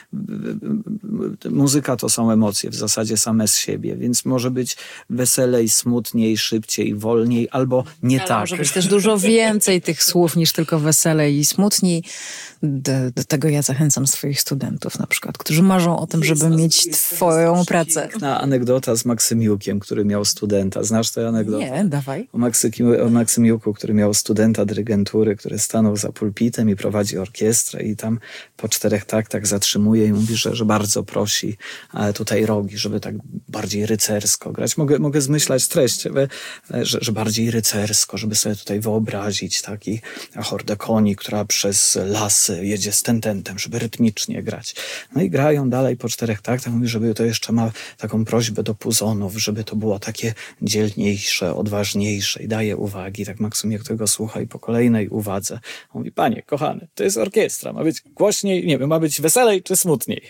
muzyka to są emocje w zasadzie same z siebie, więc może być weselej, smutniej, szybciej, wolniej, albo nie Ale tak. Może być też dużo więcej tych słów niż tylko weselej i smutniej. Do, do tego ja zachęcam swoich studentów na przykład, którzy marzą o tym, żeby mieć twoją pracę. Piękna anegdota z Maksymiukiem, który miał studenta. Znasz tę anegdotę? Nie, dawaj. O, Maksymiu, o Maksymiuku, który miał studenta dyrygentury, który stanął za pulpitem i prowadzi orkiestrę i tam po czterech taktach zatrzymuje i mówi, że, że bardzo prosi tutaj rogi, żeby tak bardziej rycersko grać. Mogę, mogę zmyślać treść, że, że bardziej rycersko, żeby sobie tutaj wyobrazić taki hordę koni, która przez lasy jedzie z tententem, żeby rytmicznie grać. No i grają dalej po czterech taktach. Mówi, żeby to jeszcze ma taką prośbę do puzonów, żeby to było takie dzielniejsze, odważniejsze i daje uwagi. Tak Maksymiuk tego słucha i po kolejnej uwadze mówi, panie, kochany, to jest orkiestra. Ma być głośniej, nie wiem, ma być weselej czy smutniej?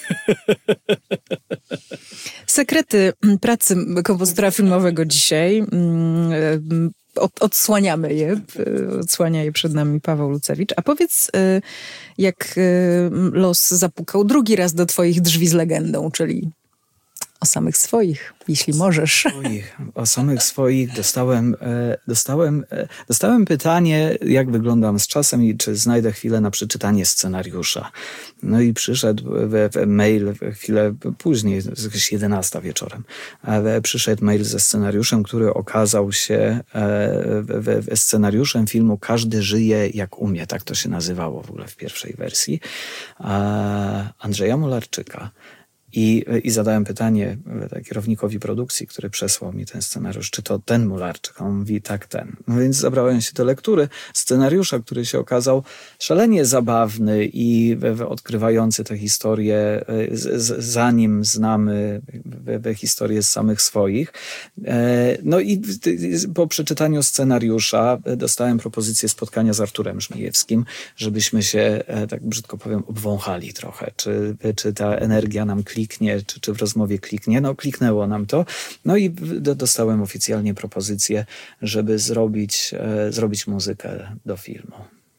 Sekrety pracy kompozytora filmowego dzisiaj. Od, odsłaniamy je. Odsłania je przed nami Paweł Lucewicz. A powiedz, jak los zapukał drugi raz do twoich drzwi z legendą, czyli o samych swoich, jeśli możesz. Swoich, o samych swoich dostałem, e, dostałem, e, dostałem pytanie, jak wyglądam z czasem i czy znajdę chwilę na przeczytanie scenariusza. No i przyszedł w, w mail chwilę później, jakieś jedenasta wieczorem. E, przyszedł mail ze scenariuszem, który okazał się e, w, w scenariuszem filmu Każdy żyje jak umie. Tak to się nazywało w ogóle w pierwszej wersji. E, Andrzeja Mularczyka. I, I zadałem pytanie kierownikowi produkcji, który przesłał mi ten scenariusz, czy to ten Mularczyk? On mówi, tak, ten. No więc zabrałem się do lektury scenariusza, który się okazał szalenie zabawny i we, we odkrywający tę historię, z, z, zanim znamy we, we historię z samych swoich. No i po przeczytaniu scenariusza dostałem propozycję spotkania z Arturem Żmijewskim, żebyśmy się, tak brzydko powiem, obwąchali trochę. Czy, czy ta energia nam kliknie, czy, czy w rozmowie kliknie. No kliknęło nam to. No i do, dostałem oficjalnie propozycję, żeby zrobić, e, zrobić muzykę do filmu.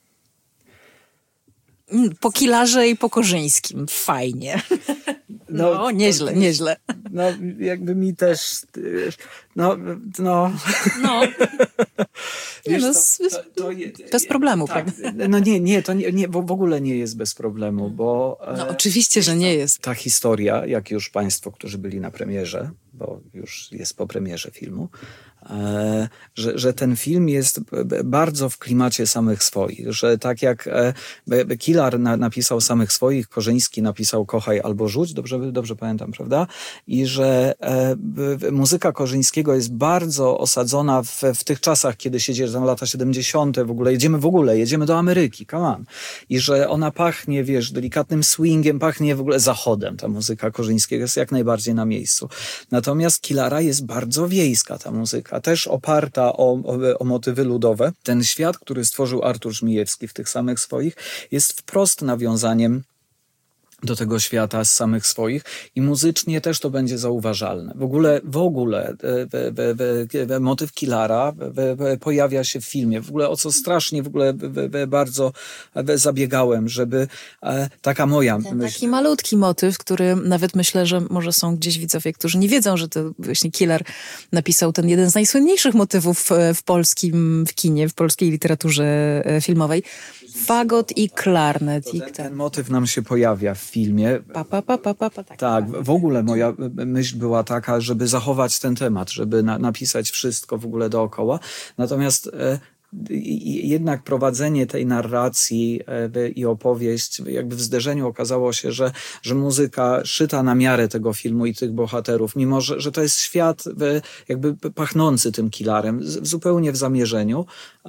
Po Kilarze i po Korzyńskim. Fajnie. No, no nieźle, to, nieźle. No jakby mi też... No, no... no. Nie, Wiesz, no, to, to, to, bez problemu, tak, prawda? No nie, nie, to nie, nie, w ogóle nie jest bez problemu, bo... No oczywiście, że nie jest. Ta historia, jak już państwo, którzy byli na premierze, bo już jest po premierze filmu, e, że, że ten film jest bardzo w klimacie samych swoich, że tak jak e, Kilar na, napisał samych swoich, Korzyński napisał Kochaj albo rzuć, dobrze, dobrze pamiętam, prawda? I że e, muzyka Korzyńskiego jest bardzo osadzona w, w tych czasach, kiedy się dzieje, tam lata siedemdziesiąte, w ogóle jedziemy w ogóle, jedziemy do Ameryki, come on. I że ona pachnie, wiesz, delikatnym swingiem, pachnie w ogóle zachodem, ta muzyka Korzyńskiego jest jak najbardziej na miejscu. Natomiast Kilara jest bardzo wiejska, ta muzyka, też oparta o, o, o motywy ludowe. Ten świat, który stworzył Artur Żmijewski w tych samych swoich, jest wprost nawiązaniem do tego świata z samych swoich i muzycznie też to będzie zauważalne. W ogóle, w ogóle w, w, w, w, motyw Kilara w, w, pojawia się w filmie. W ogóle o co strasznie w ogóle w, w, bardzo zabiegałem, żeby e, taka moja Ten myśl... Taki malutki motyw, który nawet myślę, że może są gdzieś widzowie, którzy nie wiedzą, że to właśnie Kilar napisał ten jeden z najsłynniejszych motywów w polskim w kinie, w polskiej literaturze filmowej. Fagot i klarnet. I ten, ten motyw nam się pojawia w filmie. Pa, pa, pa, pa, pa, pa, tak, tak, w ogóle moja myśl była taka, żeby zachować ten temat, żeby na, napisać wszystko w ogóle dookoła. Natomiast e, i jednak prowadzenie tej narracji i opowieść, jakby w zderzeniu okazało się, że, że muzyka szyta na miarę tego filmu i tych bohaterów, mimo że, że to jest świat jakby pachnący tym Kilarem, zupełnie w zamierzeniu,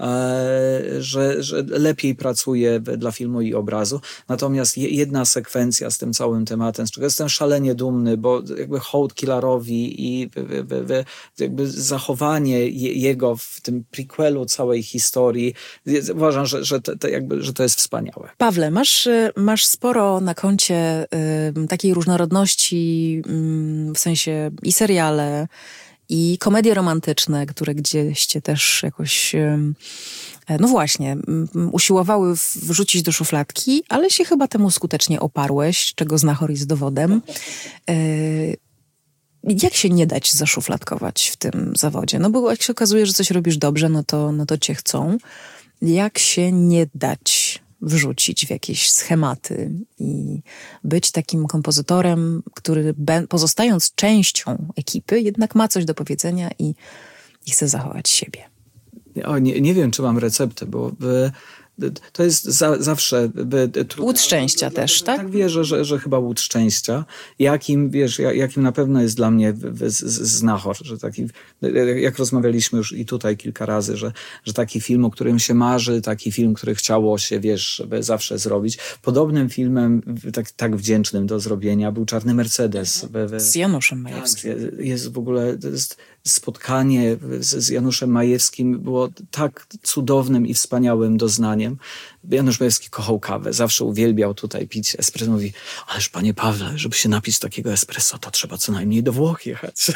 że, że lepiej pracuje dla filmu i obrazu. Natomiast jedna sekwencja z tym całym tematem, z czego jestem szalenie dumny, bo jakby hołd Kilarowi i jakby zachowanie jego w tym prequelu całej historii, uważam, że, że, to, jakby, że to jest wspaniałe. Pawle, masz, masz sporo na koncie y, takiej różnorodności, y, w sensie i seriale, i komedie romantyczne, które gdzieś cię też jakoś, y, no właśnie, y, usiłowały wrzucić do szufladki, ale się chyba temu skutecznie oparłeś, czego Znachor jest dowodem. Y, Jak się nie dać zaszufladkować w tym zawodzie? No bo jak się okazuje, że coś robisz dobrze, no to, no to cię chcą. Jak się nie dać wrzucić w jakieś schematy i być takim kompozytorem, który pozostając częścią ekipy, jednak ma coś do powiedzenia i, i chce zachować siebie? O, nie, nie wiem, czy mam receptę, bo... By... To jest za, zawsze... By, trudno. Łód szczęścia no, też, tak? Tak wierzę, że, że chyba łód szczęścia. Jakim, wiesz, jakim na pewno jest dla mnie Znachor, że taki, jak rozmawialiśmy już i tutaj kilka razy, że, że taki film, o którym się marzy, taki film, który chciało się, wiesz, zawsze zrobić. Podobnym filmem, tak, tak wdzięcznym do zrobienia był Czarny Mercedes. Z Januszem Majewskim. Tak, jest w ogóle... To jest, spotkanie z, z Januszem Majewskim było tak cudownym i wspaniałym doznaniem. Janusz Majewski kochał kawę, zawsze uwielbiał tutaj pić espresso. Mówi, ależ panie Pawle, żeby się napić takiego espresso, to trzeba co najmniej do Włoch jechać.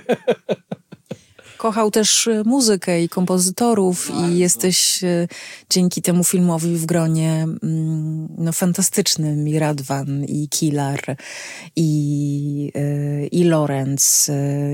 Kochał też muzykę i kompozytorów i jesteś dzięki temu filmowi w gronie no, fantastyczny Miradwan i Kilar i, i Lorenz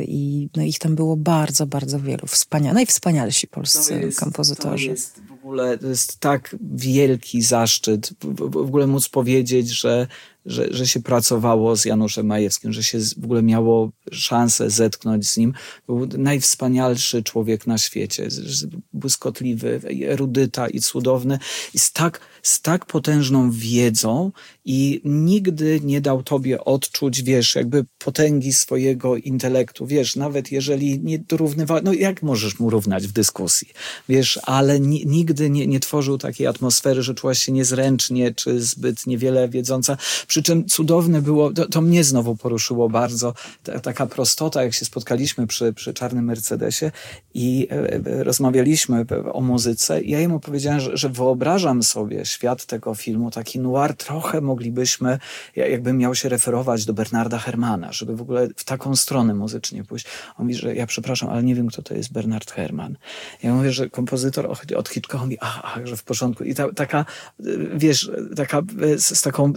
i no, ich tam było bardzo, bardzo wielu. Wspania- najwspanialsi polscy to jest, kompozytorzy. To jest w ogóle to jest tak wielki zaszczyt w, w, w ogóle móc powiedzieć, że Że, że się pracowało z Januszem Majewskim, że się w ogóle miało szansę zetknąć z nim. Był najwspanialszy człowiek na świecie, błyskotliwy, erudyta i cudowny, i z tak, z tak potężną wiedzą, i nigdy nie dał tobie odczuć, wiesz, jakby potęgi swojego intelektu, wiesz, nawet jeżeli nie dorównywał, no jak możesz mu równać w dyskusji, wiesz, ale ni- nigdy nie, nie tworzył takiej atmosfery, że czułaś się niezręcznie, czy zbyt niewiele wiedząca. Przy czym cudowne było, to, to mnie znowu poruszyło bardzo, ta, taka prostota, jak się spotkaliśmy przy, przy czarnym Mercedesie i e, e, rozmawialiśmy o muzyce, i ja jemu powiedziałem, że, że wyobrażam sobie świat tego filmu, taki noir, trochę moglibyśmy, jakbym miał się referować do Bernarda Herrmana, żeby w ogóle w taką stronę muzycznie pójść. On mówi, że ja przepraszam, ale nie wiem, kto to jest Bernard Herrmann. Ja mówię, że kompozytor od Hitchcocka. On mówi, a, a, że w porządku. I ta, taka, wiesz, taka z, z taką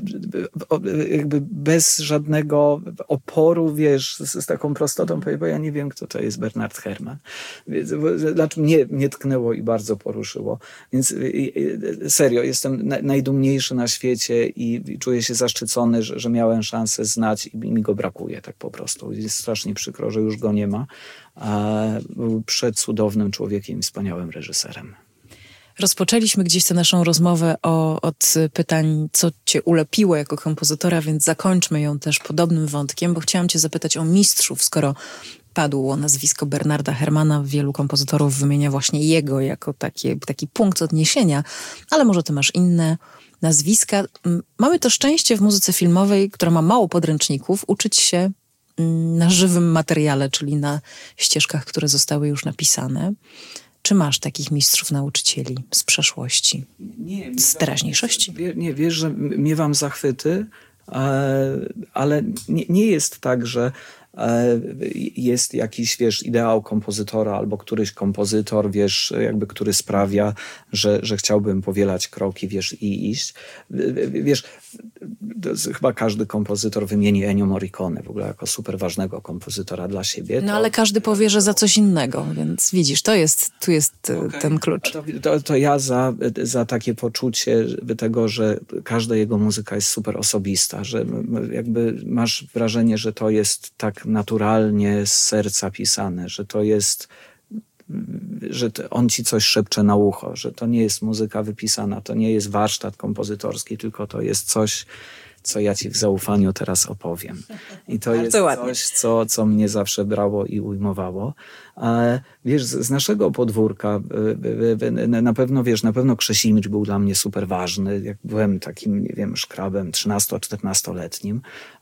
jakby bez żadnego oporu, wiesz, z, z taką prostotą, bo ja nie wiem, kto to jest Bernard Herrmann. Znaczy mnie, mnie tknęło i bardzo poruszyło. Więc serio, jestem na, najdumniejszy na świecie i, i czuję się zaszczycony, że, że miałem szansę znać i mi go brakuje tak po prostu. Jest strasznie przykro, że już go nie ma. A był przecudownym człowiekiem i wspaniałym reżyserem. Rozpoczęliśmy gdzieś tę naszą rozmowę o, od pytań, co cię ulepiło jako kompozytora, więc zakończmy ją też podobnym wątkiem, bo chciałam cię zapytać o mistrzów, skoro padło nazwisko Bernarda Herrmana, wielu kompozytorów wymienia właśnie jego jako takie, taki punkt odniesienia, ale może ty masz inne nazwiska. Mamy to szczęście w muzyce filmowej, która ma mało podręczników, uczyć się na żywym materiale, czyli na ścieżkach, które zostały już napisane. Czy masz takich mistrzów, nauczycieli z przeszłości, nie, z teraźniejszości? Wie, nie, wiesz, że miewam zachwyty, ale nie, nie jest tak, że jest jakiś, wiesz, ideał kompozytora albo któryś kompozytor, wiesz, jakby który sprawia, że, że chciałbym powielać kroki, wiesz, i iść. Wiesz, chyba każdy kompozytor wymieni Ennio Morricone w ogóle jako super ważnego kompozytora dla siebie. No to... ale każdy powie, że za coś innego, więc widzisz, to jest, tu jest okay. ten klucz. To, to, to ja za, za takie poczucie tego, że każda jego muzyka jest super osobista, że jakby masz wrażenie, że to jest tak naturalnie z serca pisane, że to jest, że on ci coś szepcze na ucho, że to nie jest muzyka wypisana, to nie jest warsztat kompozytorski, tylko to jest coś, co ja ci w zaufaniu teraz opowiem. I to jest coś, co, co mnie zawsze brało i ujmowało. A wiesz, z naszego podwórka na pewno, wiesz, na pewno Krzesimir był dla mnie super ważny. Jak byłem takim, nie wiem, szkrabem trzynasto-czternastoletnim.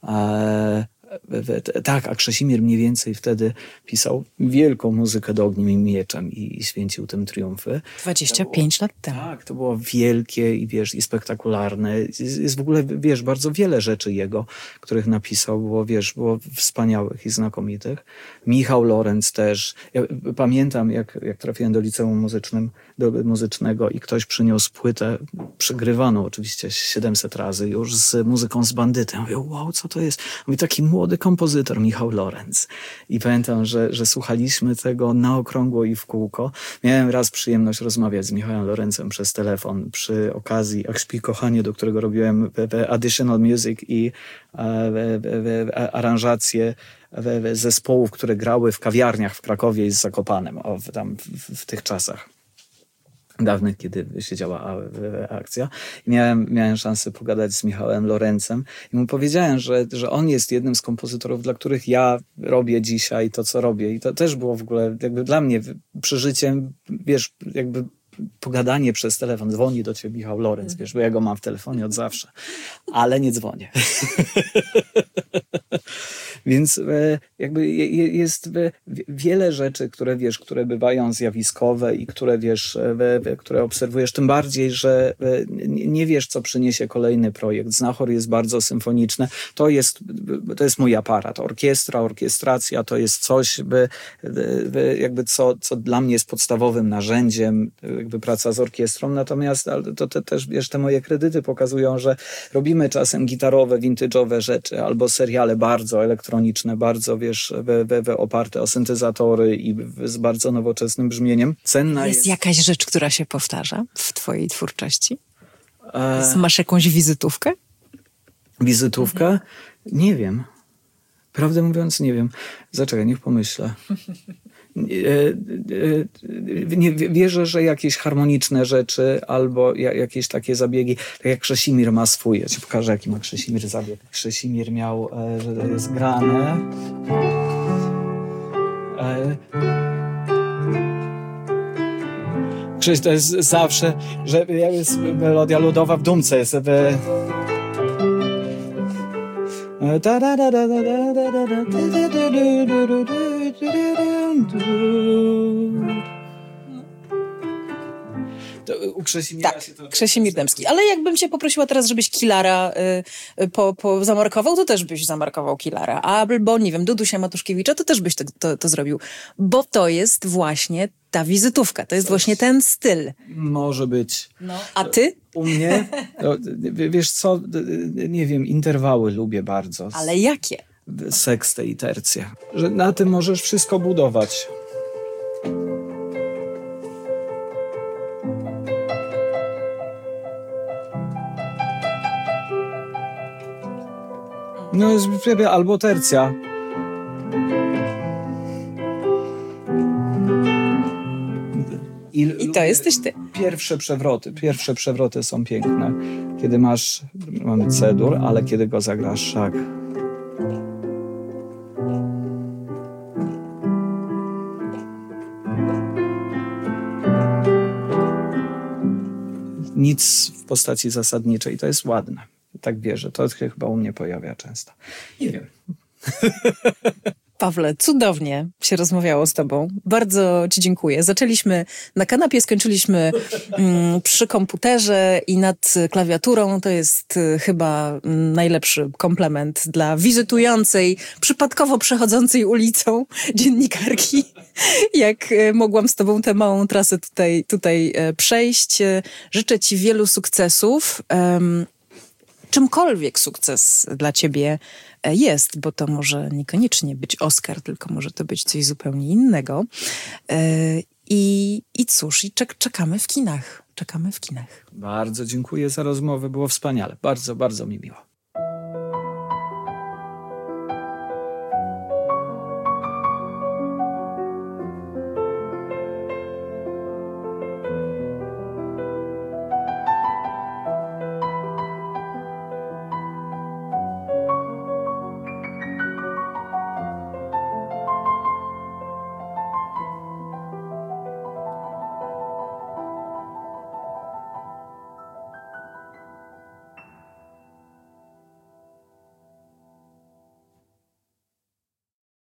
Tak, a Krzesimir mniej więcej wtedy pisał wielką muzykę do Ogniem i Mieczem i, i święcił tym triumfy. dwadzieścia pięć lat temu. Tak, to było wielkie i wiesz, i spektakularne. Jest, jest w ogóle, wiesz, bardzo wiele rzeczy jego, których napisał, było, wiesz, było wspaniałych i znakomitych. Michał Lorenz też. Ja pamiętam, jak, jak trafiłem do liceum muzycznym, do muzycznego i ktoś przyniósł płytę, przegrywaną oczywiście siedemset razy już z muzyką z Bandytem. Mówię, wow, co to jest? Mówi, taki młody kompozytor Michał Lorenz. I pamiętam, że, że słuchaliśmy tego na okrągło i w kółko. Miałem raz przyjemność rozmawiać z Michałem Lorencem przez telefon przy okazji Ach śpi kochanie, do którego robiłem additional music i e, aranżacje zespołów, które grały w kawiarniach w Krakowie i z Zakopanem o, tam w, w tych czasach dawnych, kiedy się działa akcja. I miałem, miałem szansę pogadać z Michałem Lorencem i mu powiedziałem, że, że on jest jednym z kompozytorów, dla których ja robię dzisiaj to, co robię. I to też było w ogóle jakby dla mnie przeżyciem, wiesz, jakby pogadanie przez telefon. Dzwoni do ciebie Michał Lorenz, wiesz, bo ja go mam w telefonie od zawsze. Ale nie dzwonię. Więc e, jakby je, jest e, wiele rzeczy, które wiesz, które bywają zjawiskowe i które wiesz, e, e, które obserwujesz, tym bardziej, że e, nie wiesz, co przyniesie kolejny projekt. Znachor jest bardzo symfoniczny. To jest, to jest mój aparat. Orkiestra, orkiestracja to jest coś, by, by, jakby co, co dla mnie jest podstawowym narzędziem, jakby praca z orkiestrą. Natomiast to te, też, wiesz, te moje kredyty pokazują, że robimy czasem gitarowe, vintage'owe rzeczy albo seriale bardzo elektroniczne, bardzo, wiesz, we, we, we oparte o syntezatory i w, z bardzo nowoczesnym brzmieniem. Cenna Jest, jest jakaś rzecz, która się powtarza w twojej twórczości? E... Masz jakąś wizytówkę? Wizytówka? Mhm. Nie wiem. Prawdę mówiąc, nie wiem. Zaczekaj, niech pomyślę. Nie, wierzę, że jakieś harmoniczne rzeczy albo jakieś takie zabiegi, tak jak Krzesimir ma swój. Ja ci pokażę, jaki ma Krzesimir zabieg. Krzesimir miał, że to jest grane. Krzyś, to jest zawsze, że jest melodia ludowa w dumce. Jest w... To u Krzesimira tak, się to... Krzesimir Dębski. Ale jakbym cię poprosiła teraz, żebyś Kilara y, po, po zamarkował, to też byś zamarkował Kilara. Albo, nie wiem, Dudusia Matuszkiewicza, to też byś to, to, to zrobił. Bo to jest właśnie ta wizytówka. To jest Coś właśnie ten styl. Może być. No. A ty? U mnie? No, wiesz co, nie wiem, interwały lubię bardzo. Ale jakie? Sekstę i tercję. Że na tym możesz wszystko budować. No jest albo tercja. I, I to jesteś ty. Pierwsze przewroty. Pierwsze przewroty są piękne. Kiedy masz, mamy C-dur, ale kiedy go zagrasz szak. Nic w postaci zasadniczej. To jest ładne. Tak wierzę. To się chyba u mnie pojawia często. Nie wiem. Pawle, cudownie się rozmawiało z tobą. Bardzo ci dziękuję. Zaczęliśmy na kanapie, skończyliśmy mm, przy komputerze i nad klawiaturą. To jest y, chyba mm, najlepszy komplement dla wizytującej, przypadkowo przechodzącej ulicą dziennikarki. Jak y, mogłam z tobą tę małą trasę tutaj, tutaj y, przejść. Y, życzę ci wielu sukcesów. Um, czymkolwiek sukces dla ciebie jest, bo to może niekoniecznie być Oscar, tylko może to być coś zupełnie innego. I, i cóż, i czek, czekamy w kinach. Czekamy w kinach. Bardzo dziękuję za rozmowę, było wspaniale. Bardzo, bardzo mi miło.